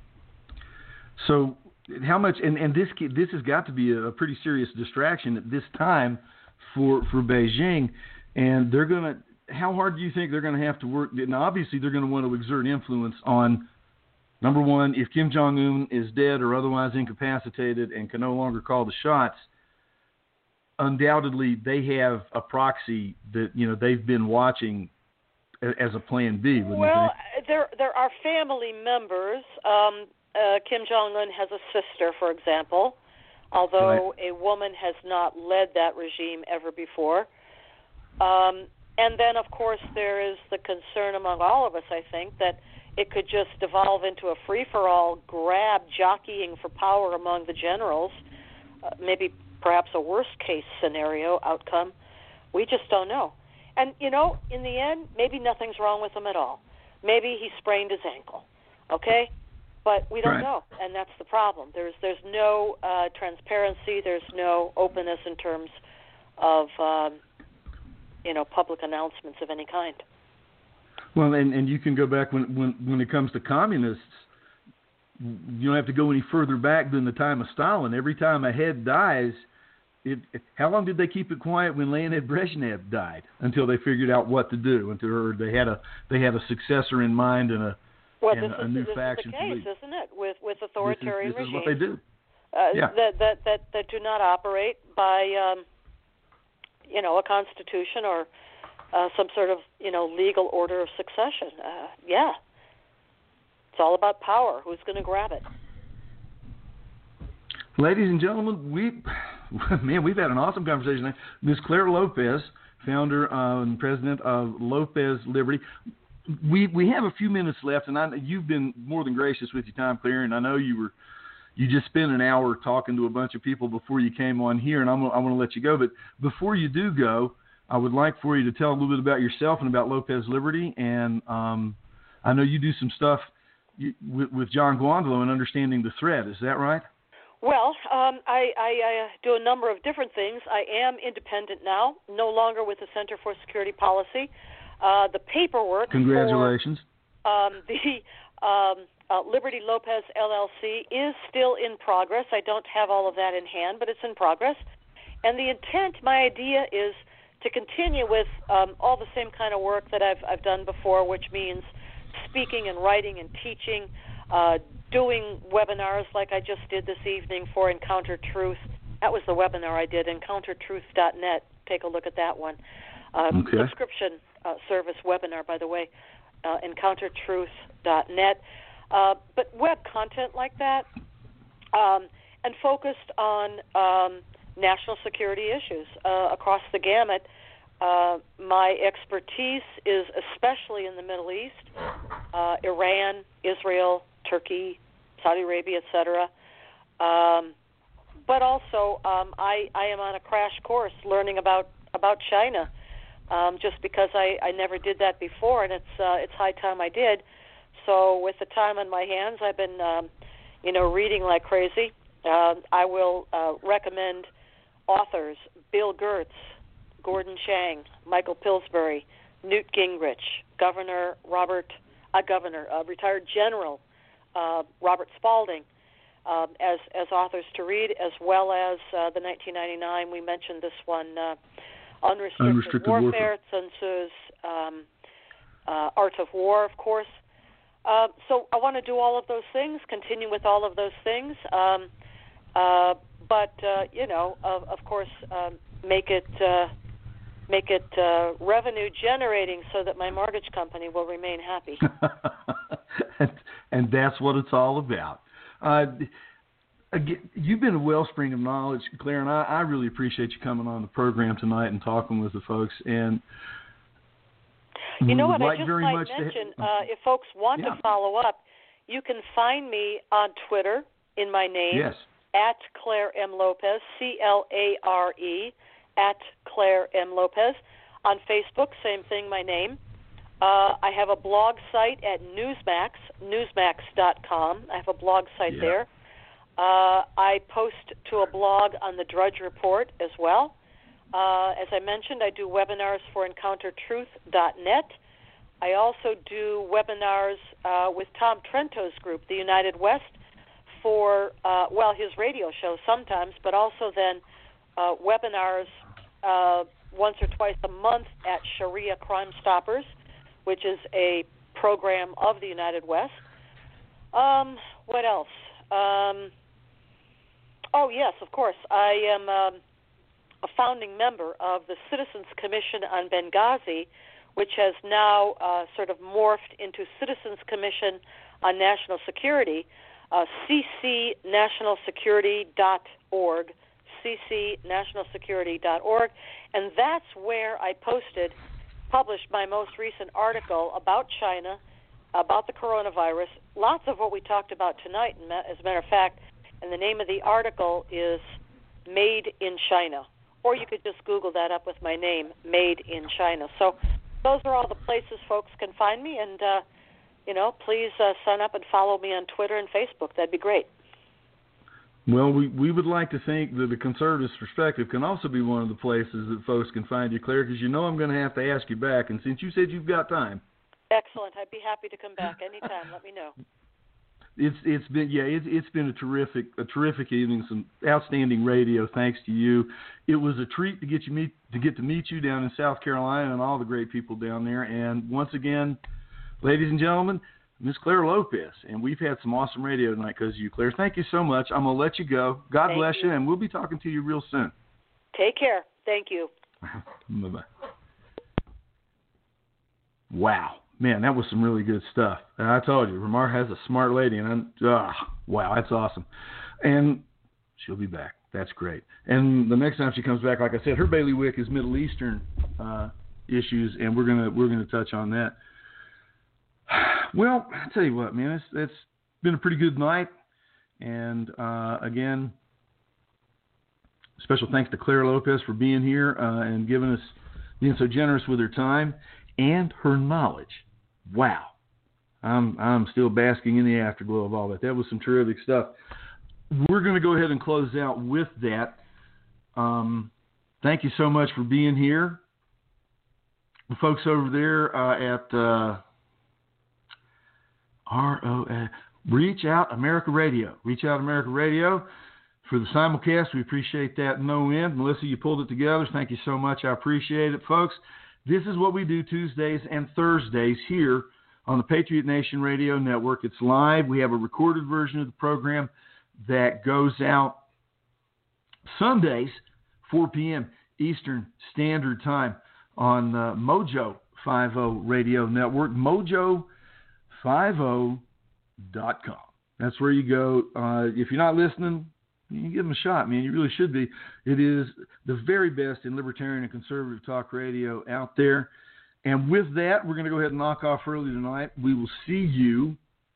So how much, and this has got to be a pretty serious distraction at this time for Beijing, and they're going to, how hard do you think they're going to have to work? Now, obviously, they're going to want to exert influence on, number one, if Kim Jong-un is dead or otherwise incapacitated and can no longer call the shots, undoubtedly they have a proxy that, they've been watching as a plan B. Well, there are family members. Kim Jong-un has a sister, for example, although a woman has not led that regime ever before. And then, of course, there is the concern among all of us, I think, that it could just devolve into a free-for-all grab, jockeying for power among the generals, maybe perhaps a worst-case scenario outcome. We just don't know. And, in the end, maybe nothing's wrong with him at all. Maybe he sprained his ankle, okay? But we don't know, and that's the problem. There's no transparency. There's no openness in terms of, public announcements of any kind. Well, and you can go back when it comes to communists, you don't have to go any further back than the time of Stalin. Every time a head dies, how long did they keep it quiet when Leonid Brezhnev died? Until they figured out what to do, until they had a successor in mind and a new faction. This is the case, isn't it? With authoritarian regimes. This is what they do. That do not operate by a constitution or some sort of legal order of succession. It's all about power. Who's going to grab it? Ladies and gentlemen, we've had an awesome conversation. Ms. Claire Lopez, founder and president of Lopez Liberty. We have a few minutes left, and you've been more than gracious with your time, Claire, and I know you just spent an hour talking to a bunch of people before you came on here, and I want to let you go. But before you do go, I would like for you to tell a little bit about yourself and about Lopez Liberty. And I know you do some stuff with John Guandolo and understanding the threat. Is that right? Well, I do a number of different things. I am independent now, no longer with the Center for Security Policy. The paperwork Congratulations. for the Liberty Lopez LLC is still in progress. I don't have all of that in hand, but it's in progress. And the intent, my idea is to continue with all the same kind of work that I've done before, which means speaking and writing and teaching, doing webinars like I just did this evening for Encounter Truth. That was the webinar I did, encountertruth.net. Take a look at that one. Subscription service webinar, by the way, encountertruth.net. But web content like that, and focused on national security issues across the gamut. My expertise is especially in the Middle East, Iran, Israel, Turkey, Saudi Arabia, etc. But also, I am on a crash course learning about China, just because I never did that before, and it's high time I did. So with the time on my hands, I've been reading like crazy. I will recommend authors: Bill Gertz, Gordon Chang, Michael Pillsbury, Newt Gingrich, retired General Robert Spalding, as authors to read, as well as the 1999, we mentioned this one, Unrestricted Warfare, Sun Tzu's Art of War, of course. So I want to do all of those things, continue with all of those things, but of course, make it revenue generating so that my mortgage company will remain happy. And that's what it's all about. Again, you've been a wellspring of knowledge, Claire, and I really appreciate you coming on the program tonight and talking with the folks. And you know what, I just might mention, if folks want to follow up, you can find me on Twitter in my name, at Claire M. Lopez, CLARE, at Claire M. Lopez. On Facebook, same thing, my name. I have a blog site at Newsmax, newsmax.com. I have a blog site there. I post to a blog on the Drudge Report as well. As I mentioned, I do webinars for EncounterTruth.net. I also do webinars with Tom Trento's group, the United West, for, his radio show sometimes, but also then webinars once or twice a month at Sharia Crime Stoppers, which is a program of the United West. What else? Yes, of course. I am a founding member of the Citizens Commission on Benghazi, which has now sort of morphed into Citizens Commission on National Security, ccnationalsecurity.org, ccnationalsecurity.org, and that's where I published my most recent article about China, about the coronavirus, lots of what we talked about tonight, as a matter of fact, and the name of the article is Made in China. Or you could just Google that up with my name, Made in China. So those are all the places folks can find me, and, please sign up and follow me on Twitter and Facebook. That'd be great. Well, we would like to think that the Conservatives' Perspective can also be one of the places that folks can find you, Claire, because I'm going to have to ask you back, and since you said you've got time. Excellent. I'd be happy to come back anytime. Let me know. It's been a terrific evening, some outstanding radio. Thanks to you. It was a treat to get to meet you down in South Carolina and all the great people down there. And once again, ladies and gentlemen, Miss Claire Lopez, and we've had some awesome radio tonight because of you, Claire. Thank you so much. I'm gonna let you go. God bless you, and we'll be talking to you real soon. Take care. Thank you. Bye-bye. Wow. Man, that was some really good stuff. And I told you, Ramar has a smart lady, and wow, that's awesome. And she'll be back. That's great. And the next time she comes back, like I said, her bailiwick is Middle Eastern issues, and we're gonna touch on that. Well, I tell you what, man, it's been a pretty good night, and again, special thanks to Claire Lopez for being here and being so generous with her time and her knowledge. Wow, I'm still basking in the afterglow of all that. That was some terrific stuff. We're going to go ahead and close out with that. Thank you so much for being here. The folks over there at Reach Out America Radio. Reach Out America Radio for the simulcast. We appreciate that no end. Melissa, you pulled it together. Thank you so much. I appreciate it, folks. This is what we do Tuesdays and Thursdays here on the Patriot Nation Radio Network. It's live. We have a recorded version of the program that goes out Sundays, 4 p.m. Eastern Standard Time on Mojo 50 Radio Network, mojo50.com. That's where you go. If you're not listening, you can give them a shot, man. You really should be. It is the very best in libertarian and conservative talk radio out there. And with that, we're going to go ahead and knock off early tonight. We will see you,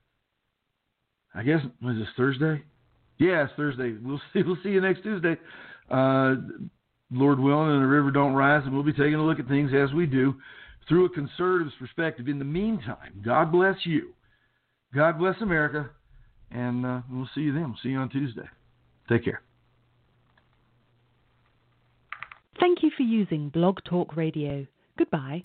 I guess, was this Thursday? Yeah, it's Thursday. We'll see you next Tuesday. Lord willing, and the river don't rise, and we'll be taking a look at things as we do through a conservative's perspective. In the meantime, God bless you. God bless America. And we'll see you then. We'll see you on Tuesday. Take care. Thank you for using Blog Talk Radio. Goodbye.